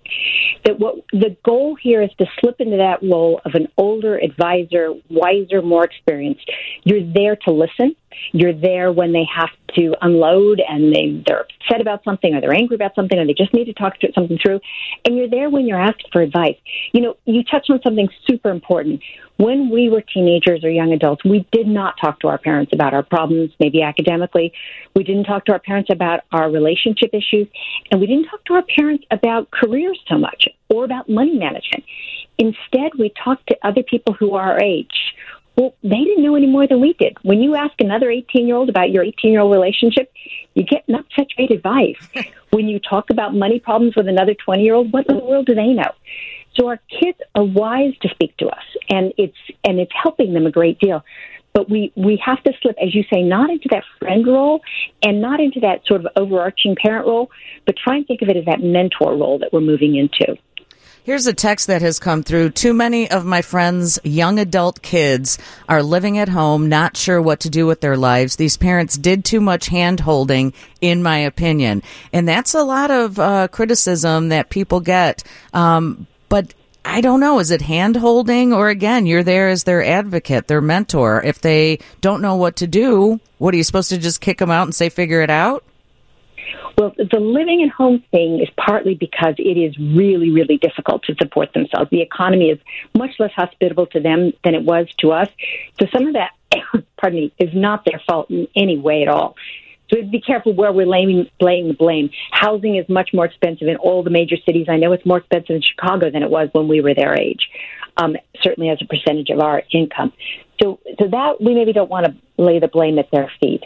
That what the goal here is to slip into that role of an older advisor, wiser, more experienced. You're there to listen. You're there when they have to unload and they're upset about something or they're angry about something or they just need to talk something through. And you're there when you're asked for advice. You touched on something super important. When we were teenagers or young adults, we did not talk to our parents about our problems, maybe academically. We didn't talk to our parents about our relationship issues. And we didn't talk to our parents about careers so much or about money management. Instead, we talked to other people who are our age. Well, they didn't know any more than we did. When you ask another 18-year-old about your 18-year-old relationship, you get not such great advice. When you talk about money problems with another 20-year-old, what in the world do they know? So our kids are wise to speak to us, and it's helping them a great deal. But we have to slip, as you say, not into that friend role and not into that sort of overarching parent role, but try and think of it as that mentor role that we're moving into. Here's a text that has come through. Too many of my friends' young adult kids are living at home, not sure what to do with their lives. These parents did too much hand-holding, in my opinion. And that's a lot of criticism that people get. But I don't know. Is it hand-holding? Or, again, you're there as their advocate, their mentor. If they don't know what to do, what are you supposed to just kick them out and say, figure it out? Well, the living at home thing is partly because it is really, really difficult to support themselves. The economy is much less hospitable to them than it was to us. So some of that, is not their fault in any way at all. So be careful where we're laying the blame. Housing is much more expensive in all the major cities. I know it's more expensive in Chicago than it was when we were their age, certainly as a percentage of our income. So that we maybe don't want to lay the blame at their feet.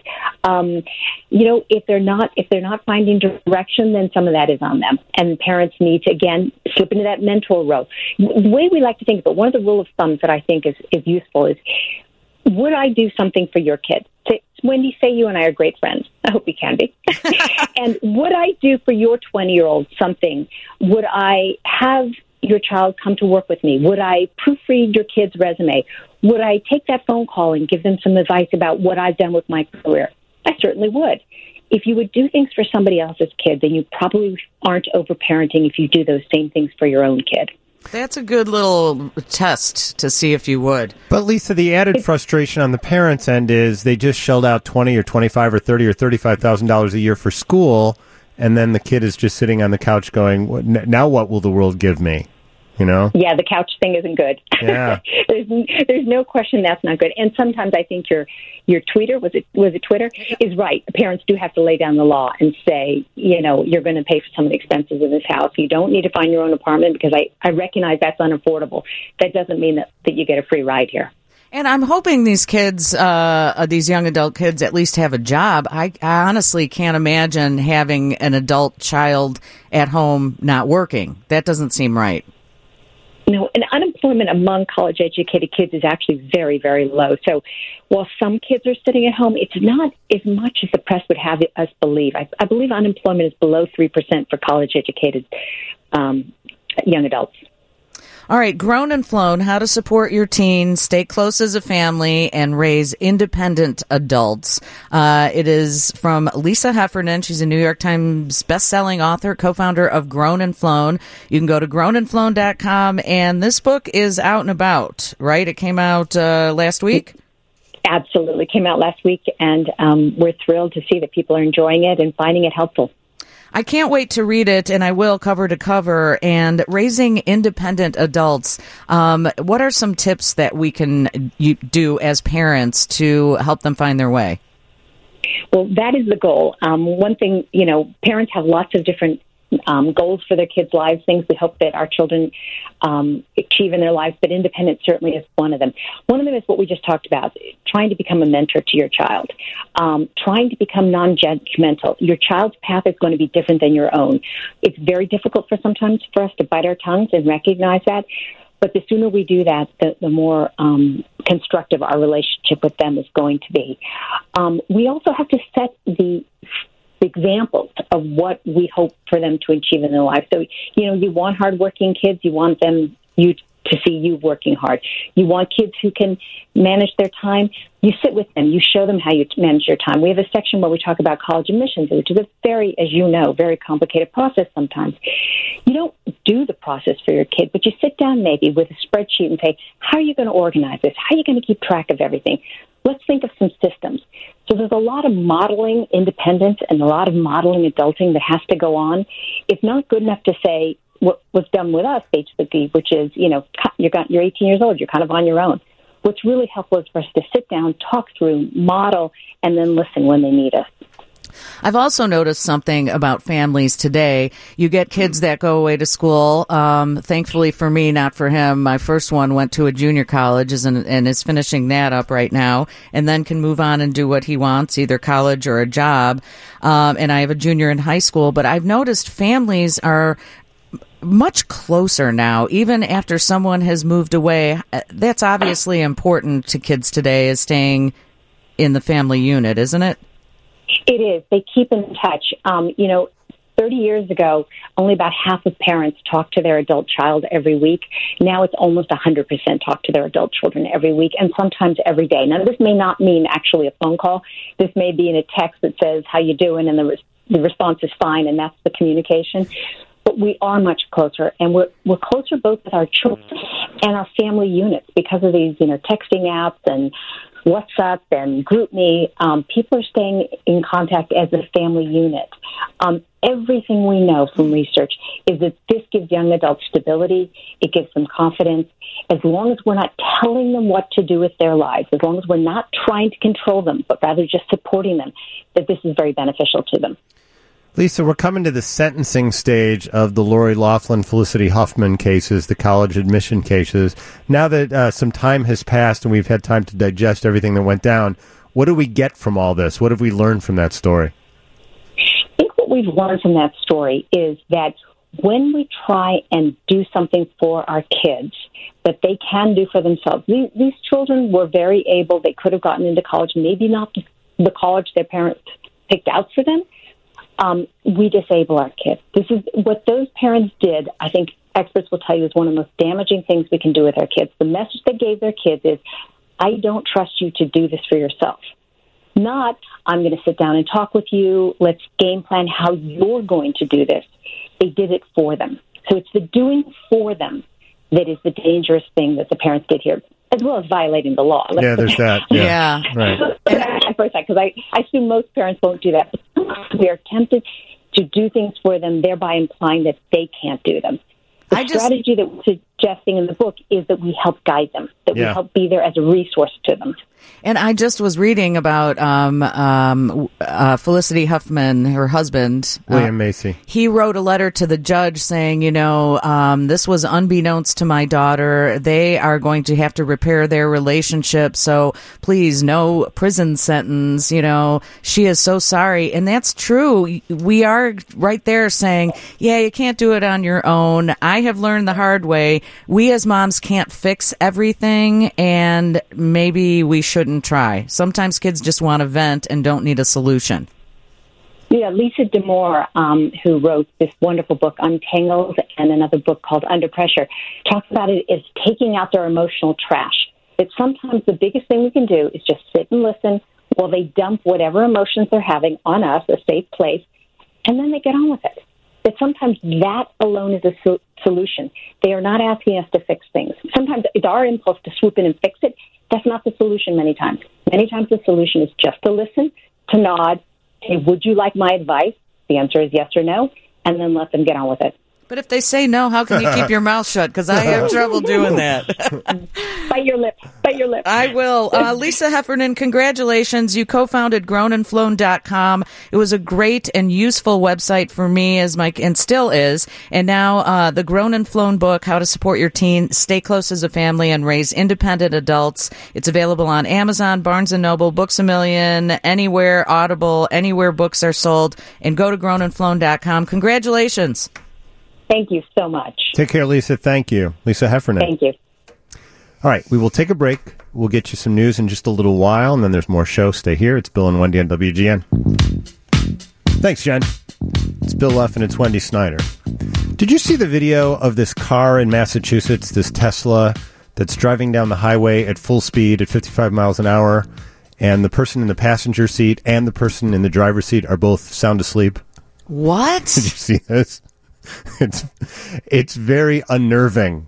If they're not finding direction, then some of that is on them. And parents need to, again, slip into that mentor role. The way we like to think of it, one of the rule of thumbs that I think is useful is, would I do something for your kid? Wendy, say you and I are great friends. I hope we can be. And would I do for your 20-year-old something? Would I have your child come to work with me? Would I proofread your kid's resume? Would I take that phone call and give them some advice about what I've done with my career? I certainly would. If you would do things for somebody else's kid, then you probably aren't overparenting if you do those same things for your own kid. That's a good little test to see if you would. But Lisa, the added frustration on the parents' end is they just shelled out $20 or $25 or $30 or $35,000 a year for school, and then the kid is just sitting on the couch going, "Now what will the world give me?" Yeah, the couch thing isn't good. Yeah. There's no question that's not good. And sometimes I think your tweeter, was it Twitter, is right. Parents do have to lay down the law and say, you're going to pay for some of the expenses of this house. You don't need to find your own apartment because I recognize that's unaffordable. That doesn't mean that you get a free ride here. And I'm hoping these kids, these young adult kids, at least have a job. I honestly can't imagine having an adult child at home not working. That doesn't seem right. No, and unemployment among college-educated kids is actually very, very low. So while some kids are sitting at home, it's not as much as the press would have us believe. I believe unemployment is below 3% for college-educated young adults. All right, Grown and Flown, how to support your teens, stay close as a family, and raise independent adults. It is from Lisa Heffernan. She's a New York Times bestselling author, co-founder of Grown and Flown. You can go to grownandflown.com, and this book is out and about, right? It came out last week? Absolutely. It came out last week, and we're thrilled to see that people are enjoying it and finding it helpful. I can't wait to read it, and I will cover to cover. And raising independent adults, what are some tips that we can do as parents to help them find their way? Well, that is the goal. One thing, parents have lots of different goals for their kids' lives, things we hope that our children achieve in their lives, but independence certainly is one of them. One of them is what we just talked about, trying to become a mentor to your child, trying to become non-judgmental. Your child's path is going to be different than your own. It's very difficult sometimes for us to bite our tongues and recognize that, but the sooner we do that, the more constructive our relationship with them is going to be. We also have to set the examples of what we hope for them to achieve in their life. So, you want hardworking kids. You want you to see you working hard. You want kids who can manage their time. You sit with them. You show them how you manage your time. We have a section where we talk about college admissions, which is a very, as you know, very complicated process sometimes. You don't do the process for your kid, but you sit down maybe with a spreadsheet and say, how are you going to organize this? How are you going to keep track of everything? Let's think of some systems. So there's a lot of modeling independence and a lot of modeling adulting that has to go on. It's not good enough to say what was done with us, basically, which is, you're 18 years old, you're kind of on your own. What's really helpful is for us to sit down, talk through, model, and then listen when they need us. I've also noticed something about families today. You get kids that go away to school. Thankfully for me, not for him. My first one went to a junior college and is finishing that up right now, and then can move on and do what he wants, either college or a job. And I have a junior in high school. But I've noticed families are much closer now, even after someone has moved away. That's obviously important to kids today, is staying in the family unit, isn't it? It is. They keep in touch. 30 years ago, only about half of parents talked to their adult child every week. Now it's almost 100% talk to their adult children every week, and sometimes every day. Now, this may not mean actually a phone call. This may be in a text that says, how you doing, and the response is fine, and that's the communication. But we are much closer, and we're closer both with our children and our family units because of these, texting apps and WhatsApp and GroupMe. People are staying in contact as a family unit. Everything we know from research is that this gives young adults stability. It gives them confidence. As long as we're not telling them what to do with their lives, as long as we're not trying to control them, but rather just supporting them, that this is very beneficial to them. Lisa, we're coming to the sentencing stage of the Lori Loughlin, Felicity Huffman cases, the college admission cases. Now that some time has passed and we've had time to digest everything that went down, what do we get from all this? What have we learned from that story? I think what we've learned from that story is that when we try and do something for our kids that they can do for themselves, these children were very able. They could have gotten into college, maybe not the college their parents picked out for them. We disable our kids. This is what those parents did. I think experts will tell you is one of the most damaging things we can do with our kids. The message they gave their kids is, I don't trust you to do this for yourself. Not, I'm going to sit down and talk with you. Let's game plan how you're going to do this. They did it for them. So it's the doing for them that is the dangerous thing that the parents did here, as well as violating the law. Yeah, there's that. Yeah. Right. For a second, because I assume most parents won't do that. We are tempted to do things for them, thereby implying that they can't do them. The strategy that we're suggesting in the book is that we help guide them, that we help be there as a resource to them. And I just was reading about Felicity Huffman, her husband. William Macy. He wrote a letter to the judge saying, this was unbeknownst to my daughter. They are going to have to repair their relationship. So please, no prison sentence. She is so sorry. And that's true. We are right there saying, you can't do it on your own. I have learned the hard way we as moms can't fix everything, and maybe we shouldn't try. Sometimes kids just want to vent and don't need a solution. Yeah, Lisa D'Amour, who wrote this wonderful book, Untangled, and another book called Under Pressure, talks about it as taking out their emotional trash. That sometimes the biggest thing we can do is just sit and listen while they dump whatever emotions they're having on us, a safe place, and then they get on with it. That sometimes that alone is a solution. They are not asking us to fix things. Sometimes it's our impulse to swoop in and fix it. That's not the solution many times. Many times the solution is just to listen, to nod, say, would you like my advice? The answer is yes or no, and then let them get on with it. But if they say no, how can you keep your mouth shut? Because I have trouble doing that. Bite your lip. Bite your lip. I will. Lisa Heffernan, congratulations. You co-founded grownandflown.com. It was a great and useful website for me and still is. And now the Grown and Flown book, How to Support Your Teen, Stay Close as a Family, and Raise Independent Adults. It's available on Amazon, Barnes & Noble, Books A Million, anywhere, Audible, anywhere books are sold. And go to grownandflown.com. Congratulations. Thank you so much. Take care, Lisa. Thank you. Lisa Heffernan. Thank you. All right, we will take a break. We'll get you some news in just a little while, and then there's more show. Stay here. It's Bill and Wendy on WGN. Thanks, Jen. It's Bill Luff and it's Wendy Snyder. Did you see the video of this car in Massachusetts, this Tesla, that's driving down the highway at full speed at 55 miles an hour, and the person in the passenger seat and the person in the driver's seat are both sound asleep? What? Did you see this? It's very unnerving.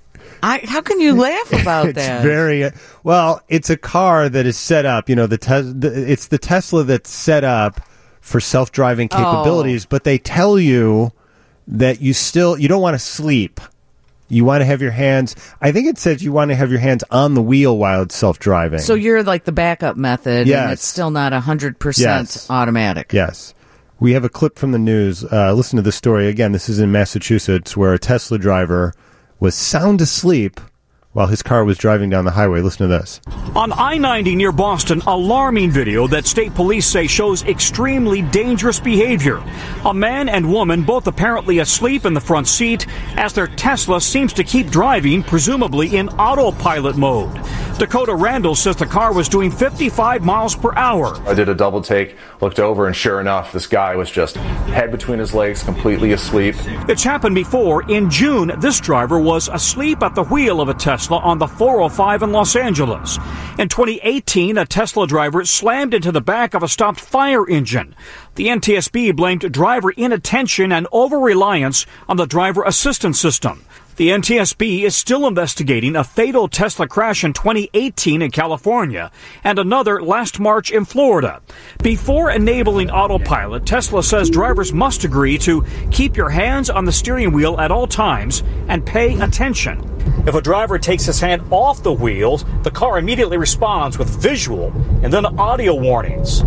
How can you laugh about that? It's very well. It's a car that is set up. You know, it's the Tesla that's set up for self-driving capabilities. But they tell you that you don't want to sleep. You want to have your hands. I think it says you want to have your hands on the wheel while it's self-driving. So you're like the backup method, yes. And it's still not 100% yes. automatic. Yes. We have a clip from the news. Listen to this story. Again, this is in Massachusetts, where a Tesla driver was sound asleep while his car was driving down the highway. Listen to this. On I-90 near Boston, alarming video that state police say shows extremely dangerous behavior. A man and woman both apparently asleep in the front seat as their Tesla seems to keep driving, presumably in autopilot mode. Dakota Randall says the car was doing 55 miles per hour. I did a double take, looked over, and sure enough, this guy was just head between his legs, completely asleep. It's happened before. In June, this driver was asleep at the wheel of a Tesla on the 405 in Los Angeles. In 2018, a Tesla driver slammed into the back of a stopped fire engine. The NTSB blamed driver inattention and over-reliance on the driver assistance system. The NTSB is still investigating a fatal Tesla crash in 2018 in California and another last March in Florida. Before enabling autopilot, Tesla says drivers must agree to keep your hands on the steering wheel at all times and pay attention. If a driver takes his hand off the wheel, the car immediately responds with visual and then audio warnings.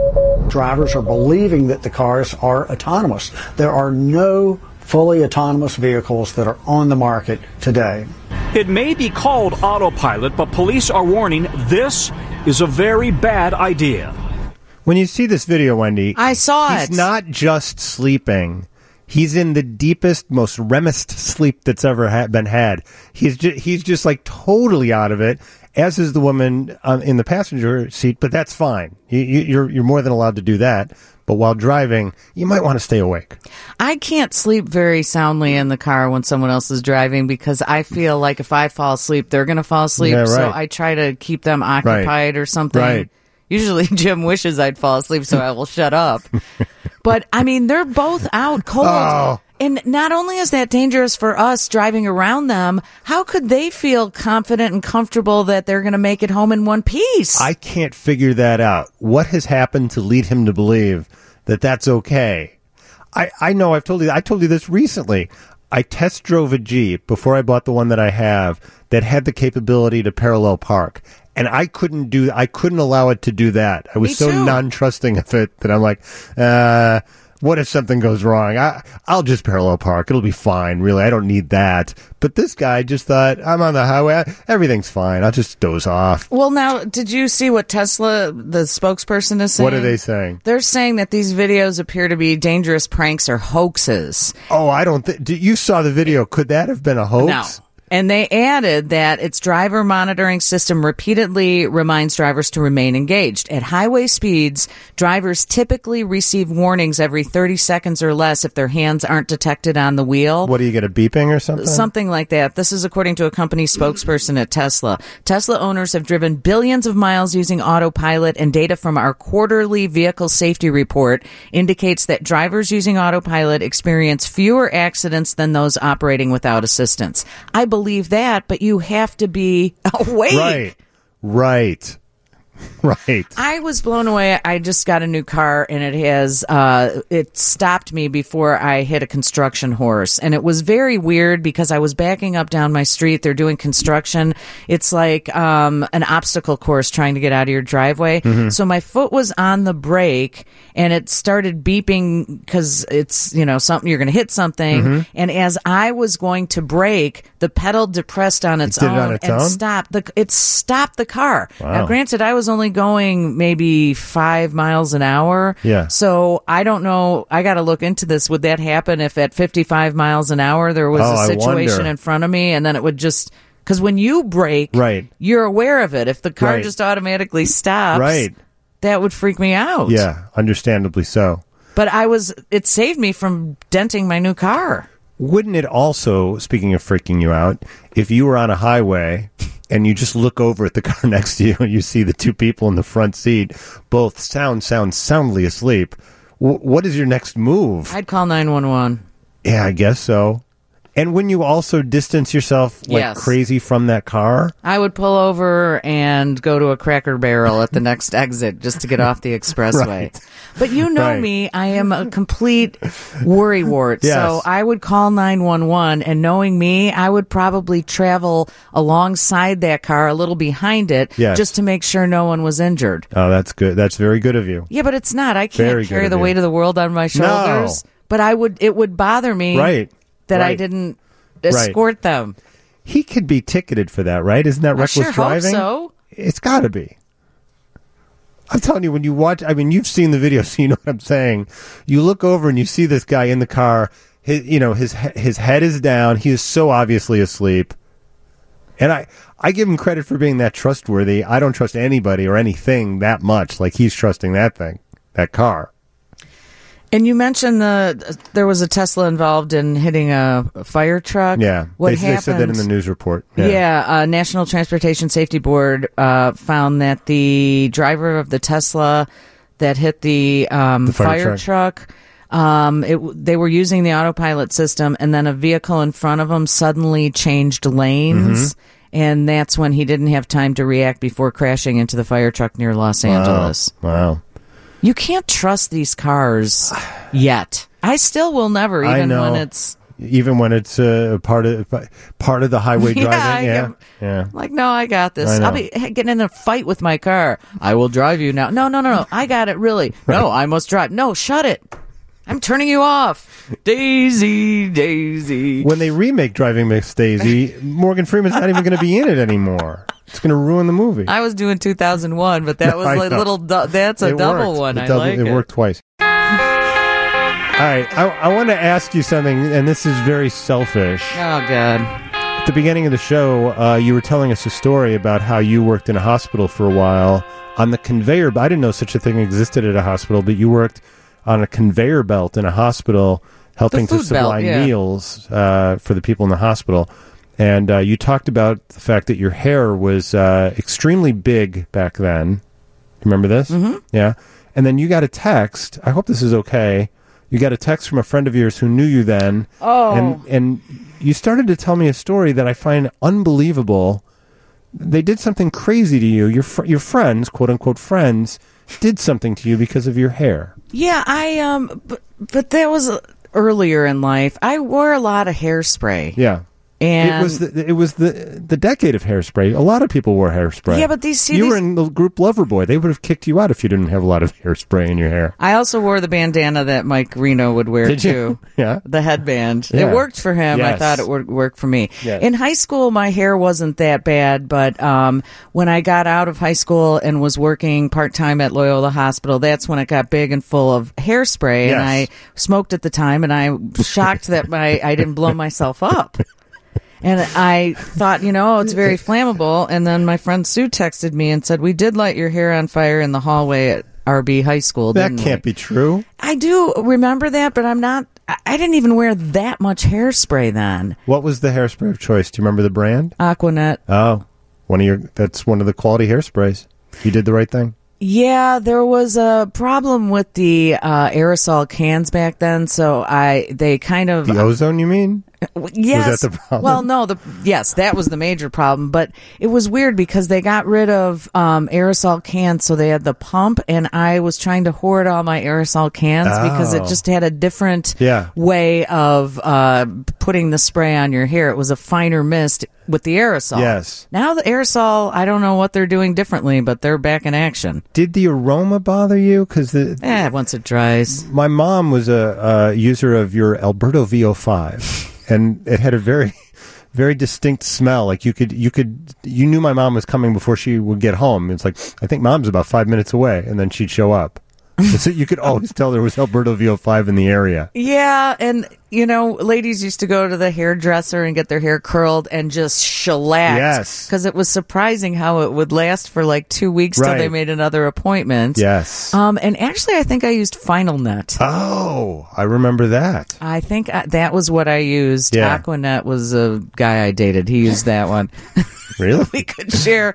Drivers are believing that the cars are autonomous. There are no fully autonomous vehicles that are on the market today. It may be called autopilot, but police are warning this is a very bad idea. When you see this video, Wendy, I saw he's not just sleeping. He's in the deepest, most REMist sleep that's ever been had. He's just like totally out of it, as is the woman in the passenger seat, but that's fine. You're more than allowed to do that. But while driving, you might want to stay awake. I can't sleep very soundly in the car when someone else is driving because I feel like if I fall asleep, they're going to fall asleep. Yeah, right. So I try to keep them occupied or something. Right. Usually Jim wishes I'd fall asleep, so I will shut up. But, I mean, they're both out cold. Oh. And not only is that dangerous for us driving around them, how could they feel confident and comfortable that they're going to make it home in one piece? I can't figure that out. What has happened to lead him to believe that that's okay? I know I told you this recently. I test drove a Jeep before I bought the one that I have that had the capability to parallel park. And I couldn't allow it to do that. I was so non-trusting of it that I'm like, what if something goes wrong? I'll just parallel park. It'll be fine, really. I don't need that. But this guy just thought, I'm on the highway. Everything's fine. I'll just doze off. Well, now, did you see what Tesla, the spokesperson, is saying? What are they saying? They're saying that these videos appear to be dangerous pranks or hoaxes. Oh, I don't think... You saw the video. Could that have been a hoax? And they added that its driver monitoring system repeatedly reminds drivers to remain engaged. At highway speeds, drivers typically receive warnings every 30 seconds or less if their hands aren't detected on the wheel. What, do you get a beeping or something? Something like that. This is according to a company spokesperson at Tesla. Tesla owners have driven billions of miles using autopilot, and data from our quarterly vehicle safety report indicates that drivers using autopilot experience fewer accidents than those operating without assistance. I believe that, but you have to be awake. Right. I was blown away. I just got a new car, and it has it stopped me before I hit a construction horse, and it was very weird because I was backing up down my street. They're doing construction. It's like an obstacle course trying to get out of your driveway. Mm-hmm. So my foot was on the brake, and it started beeping because it's something you're going to hit something. Mm-hmm. And as I was going to brake, the pedal depressed on its own and stopped the car. Wow. Now, granted, I was only going maybe 5 miles an hour. Yeah. So I don't know. I got to look into this. Would that happen if at 55 miles an hour there was a situation in front of me, and then it would just, because when you brake, you're aware of it. If the car just automatically stops, that would freak me out. Yeah, understandably so. But it saved me from denting my new car. Wouldn't it also, speaking of freaking you out, if you were on a highway and you just look over at the car next to you and you see the two people in the front seat, both soundly asleep, what is your next move? I'd call 911. Yeah, I guess so. And when you also distance yourself like crazy from that car? I would pull over and go to a Cracker Barrel at the next exit just to get off the expressway. Right. But you know me, I am a complete worrywart. Yes. So I would call 911, and knowing me, I would probably travel alongside that car, a little behind it, just to make sure no one was injured. Oh, that's good. That's very good of you. Yeah, but it's not. I can't carry the weight of the world on my shoulders. No. But it would bother me that I didn't escort them. He could be ticketed for that, right? Isn't that reckless driving? Hope so. It's got to be. I'm telling you, when you watch, I mean, you've seen the video, so you know what I'm saying. You look over and you see this guy in the car. His head is down. He is so obviously asleep. And I give him credit for being that trustworthy. I don't trust anybody or anything that much like he's trusting that car. And you mentioned there was a Tesla involved in hitting a fire truck. Yeah, they said that in the news report. Yeah, National Transportation Safety Board found that the driver of the Tesla that hit the fire truck, they were using the autopilot system, and then a vehicle in front of them suddenly changed lanes. Mm-hmm. And that's when he didn't have time to react before crashing into the fire truck near Los Angeles. Wow. You can't trust these cars yet. I still will never, even when it's part of the highway driving. Yeah. Like, no, I got this. I'll be getting in a fight with my car. I will drive you now. No. I got it. Really? Right. No, I must drive. No, shut it. I'm turning you off. Daisy. When they remake Driving Miss Daisy, Morgan Freeman's not even going to be in it anymore. It's going to ruin the movie. I was doing 2001, but that was like that's a double one. It worked twice. All right. I want to ask you something, and this is very selfish. Oh, God. At the beginning of the show, you were telling us a story about how you worked in a hospital for a while on the conveyor. I didn't know such a thing existed at a hospital, but you worked on a conveyor belt in a hospital helping to supply meals for the people in the hospital. And you talked about the fact that your hair was extremely big back then. Remember this? Mm-hmm. Yeah. And then you got a text. I hope this is okay. You got a text from a friend of yours who knew you then. Oh. And you started to tell me a story that I find unbelievable. They did something crazy to you. Your friends, quote-unquote friends, did something to you because of your hair. Yeah, but that was earlier in life. I wore a lot of hairspray. Yeah. And it was the decade of hairspray. A lot of people wore hairspray. Yeah, but you were in the group Loverboy. They would have kicked you out if you didn't have a lot of hairspray in your hair. I also wore the bandana that Mike Reno would wear too. Yeah, the headband. Yeah. It worked for him. Yes. I thought it would work for me. Yes. In high school, my hair wasn't that bad, but when I got out of high school and was working part time at Loyola Hospital, that's when it got big and full of hairspray. Yes. And I smoked at the time, and I'm shocked that I didn't blow myself up. And I thought, it's very flammable. And then my friend Sue texted me and said, we did light your hair on fire in the hallway at RB High School. That can't be true. I do remember that, but I didn't even wear that much hairspray then. What was the hairspray of choice? Do you remember the brand? Aquanet. Oh, that's one of the quality hairsprays. You did the right thing. Yeah, there was a problem with the aerosol cans back then, so they kind of... The ozone, you mean? Yes. Was that the problem? Well, no, yes, that was the major problem, but it was weird because they got rid of aerosol cans, so they had the pump, and I was trying to hoard all my aerosol cans because it just had a different way of putting the spray on your hair. It was a finer mist with the aerosol. Yes. Now the aerosol, I don't know what they're doing differently, but they're back in action. Did the aroma bother you? Because once it dries. My mom was a user of your Alberto VO5. And it had a very, very distinct smell. Like you knew my mom was coming before she would get home. It's like, I think Mom's about 5 minutes away, and then she'd show up. So you could always tell there was Alberto VO5 in the area. Yeah, and ladies used to go to the hairdresser and get their hair curled and just shellacked. Yes. Because it was surprising how it would last for like 2 weeks till they made another appointment. Yes. And actually, I think I used Final Net. Oh, I remember that. I think that was what I used. Yeah. Aquanet was a guy I dated. He used that one. Really? We could share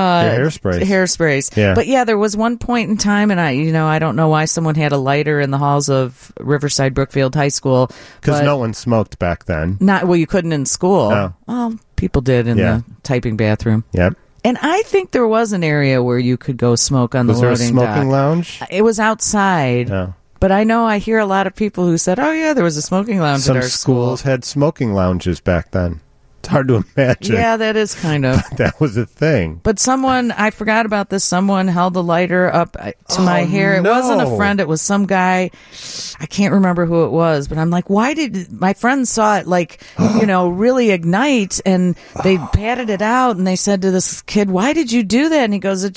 hairsprays. Yeah. But yeah, there was one point in time, and I don't know why someone had a lighter in the halls of Riverside Brookfield High School. Because no one smoked back then. You couldn't in school. No. Well, people did in the typing bathroom. Yep. And I think there was an area where you could go smoke on the loading dock. Was there a smoking lounge? It was outside. No. But I hear a lot of people who said, oh, yeah, there was a smoking lounge at our school. Some schools had smoking lounges back then. It's hard to imagine. Yeah, that is kind of. That was a thing. But I forgot about this. Someone held the lighter up to my hair. It wasn't a friend. It was some guy. I can't remember who it was, but I'm like, why did my friends saw it really ignite, and they patted it out, and they said to this kid, why did you do that? And he goes,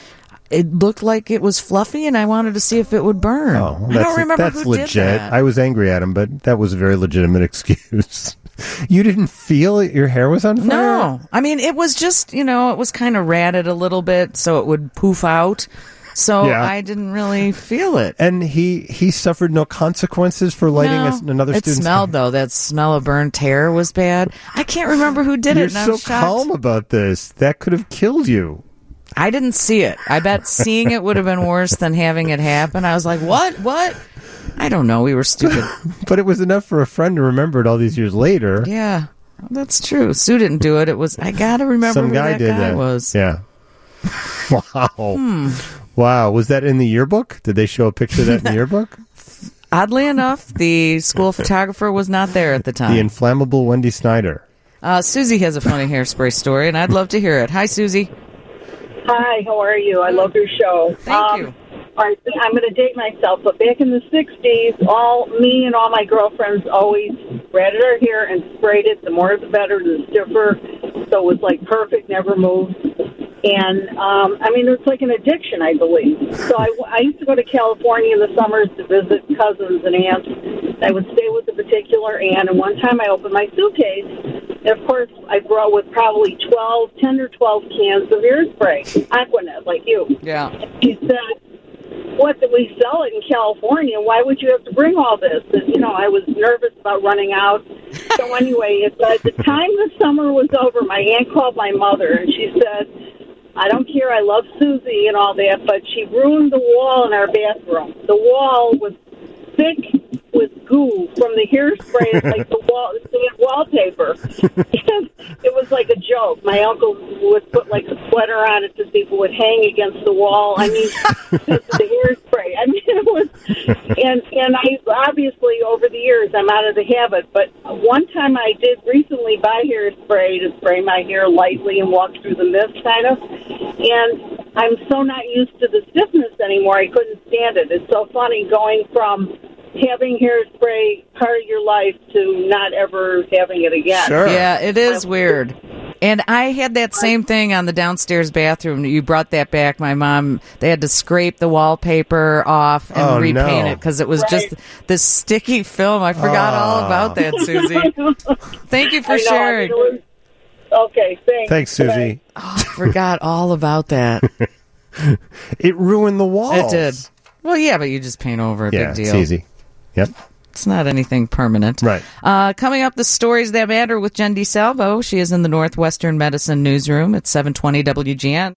it looked like it was fluffy, and I wanted to see if it would burn. Oh, I don't remember who legit. did that. I was angry at him, but that was a very legitimate excuse. You didn't feel it? Your hair was on fire? No. I mean, it was just, it was kind of ratted a little bit, so it would poof out. So I didn't really feel it. And he suffered no consequences for lighting another student's hair? It smelled, though. That smell of burnt hair was bad. I can't remember who did it. You're so calm about this. That could have killed you. I didn't see it. I bet seeing it would have been worse than having it happen. I was like, what? I don't know. We were stupid. But it was enough for a friend to remember it all these years later. Yeah, that's true. Sue didn't do it. I got to remember who that guy was. Yeah. Wow. Wow. Was that in the yearbook? Did they show a picture of that in the yearbook? Oddly enough, the school photographer was not there at the time. The inflammable Wendy Snyder. Susie has a funny hairspray story, and I'd love to hear it. Hi, Susie. Hi, how are you? I love your show. Thank you. All right, I'm going to date myself, but back in the 60s, me and all my girlfriends always ratted our hair and sprayed it. The more the better, the stiffer. So it was like perfect, never moved. And, it's like an addiction, I believe. So I used to go to California in the summers to visit cousins and aunts. I would stay with a particular aunt, and one time I opened my suitcase, and of course I brought with probably 10 or 12 cans of hairspray, Aquanet, like you. Yeah. And she said, what, did we sell it in California? Why would you have to bring all this? And, I was nervous about running out. So anyway, by the time the summer was over, my aunt called my mother, and she said, I don't care, I love Susie and all that, but she ruined the wall in our bathroom. The wall was thick with goo from the hairspray, like the wallpaper. And it was like a joke. My uncle would put like a sweater on it so people would hang against the wall. I mean, the hairspray. I mean, it was, and I obviously over the years I'm out of the habit. But one time I did recently buy hairspray to spray my hair lightly and walk through the mist, kind of. And I'm so not used to the stiffness anymore. I couldn't stand it. It's so funny going from having hairspray part of your life to not ever having it again. Sure. Yeah, it is weird. And I had that same thing on the downstairs bathroom. You brought that back. My mom, they had to scrape the wallpaper off and repaint it because it was just this sticky film. I forgot all about that, Susie. Thank you for sharing. Okay, thanks. Thanks, Susie. Oh, I forgot all about that. It ruined the walls. It did. Well, yeah, but you just paint over. Yeah, Big deal. it's easy. Yep. It's not anything permanent. Right. Coming up, the stories that matter with Jen DeSalvo. She is in the Northwestern Medicine newsroom at 720 WGN.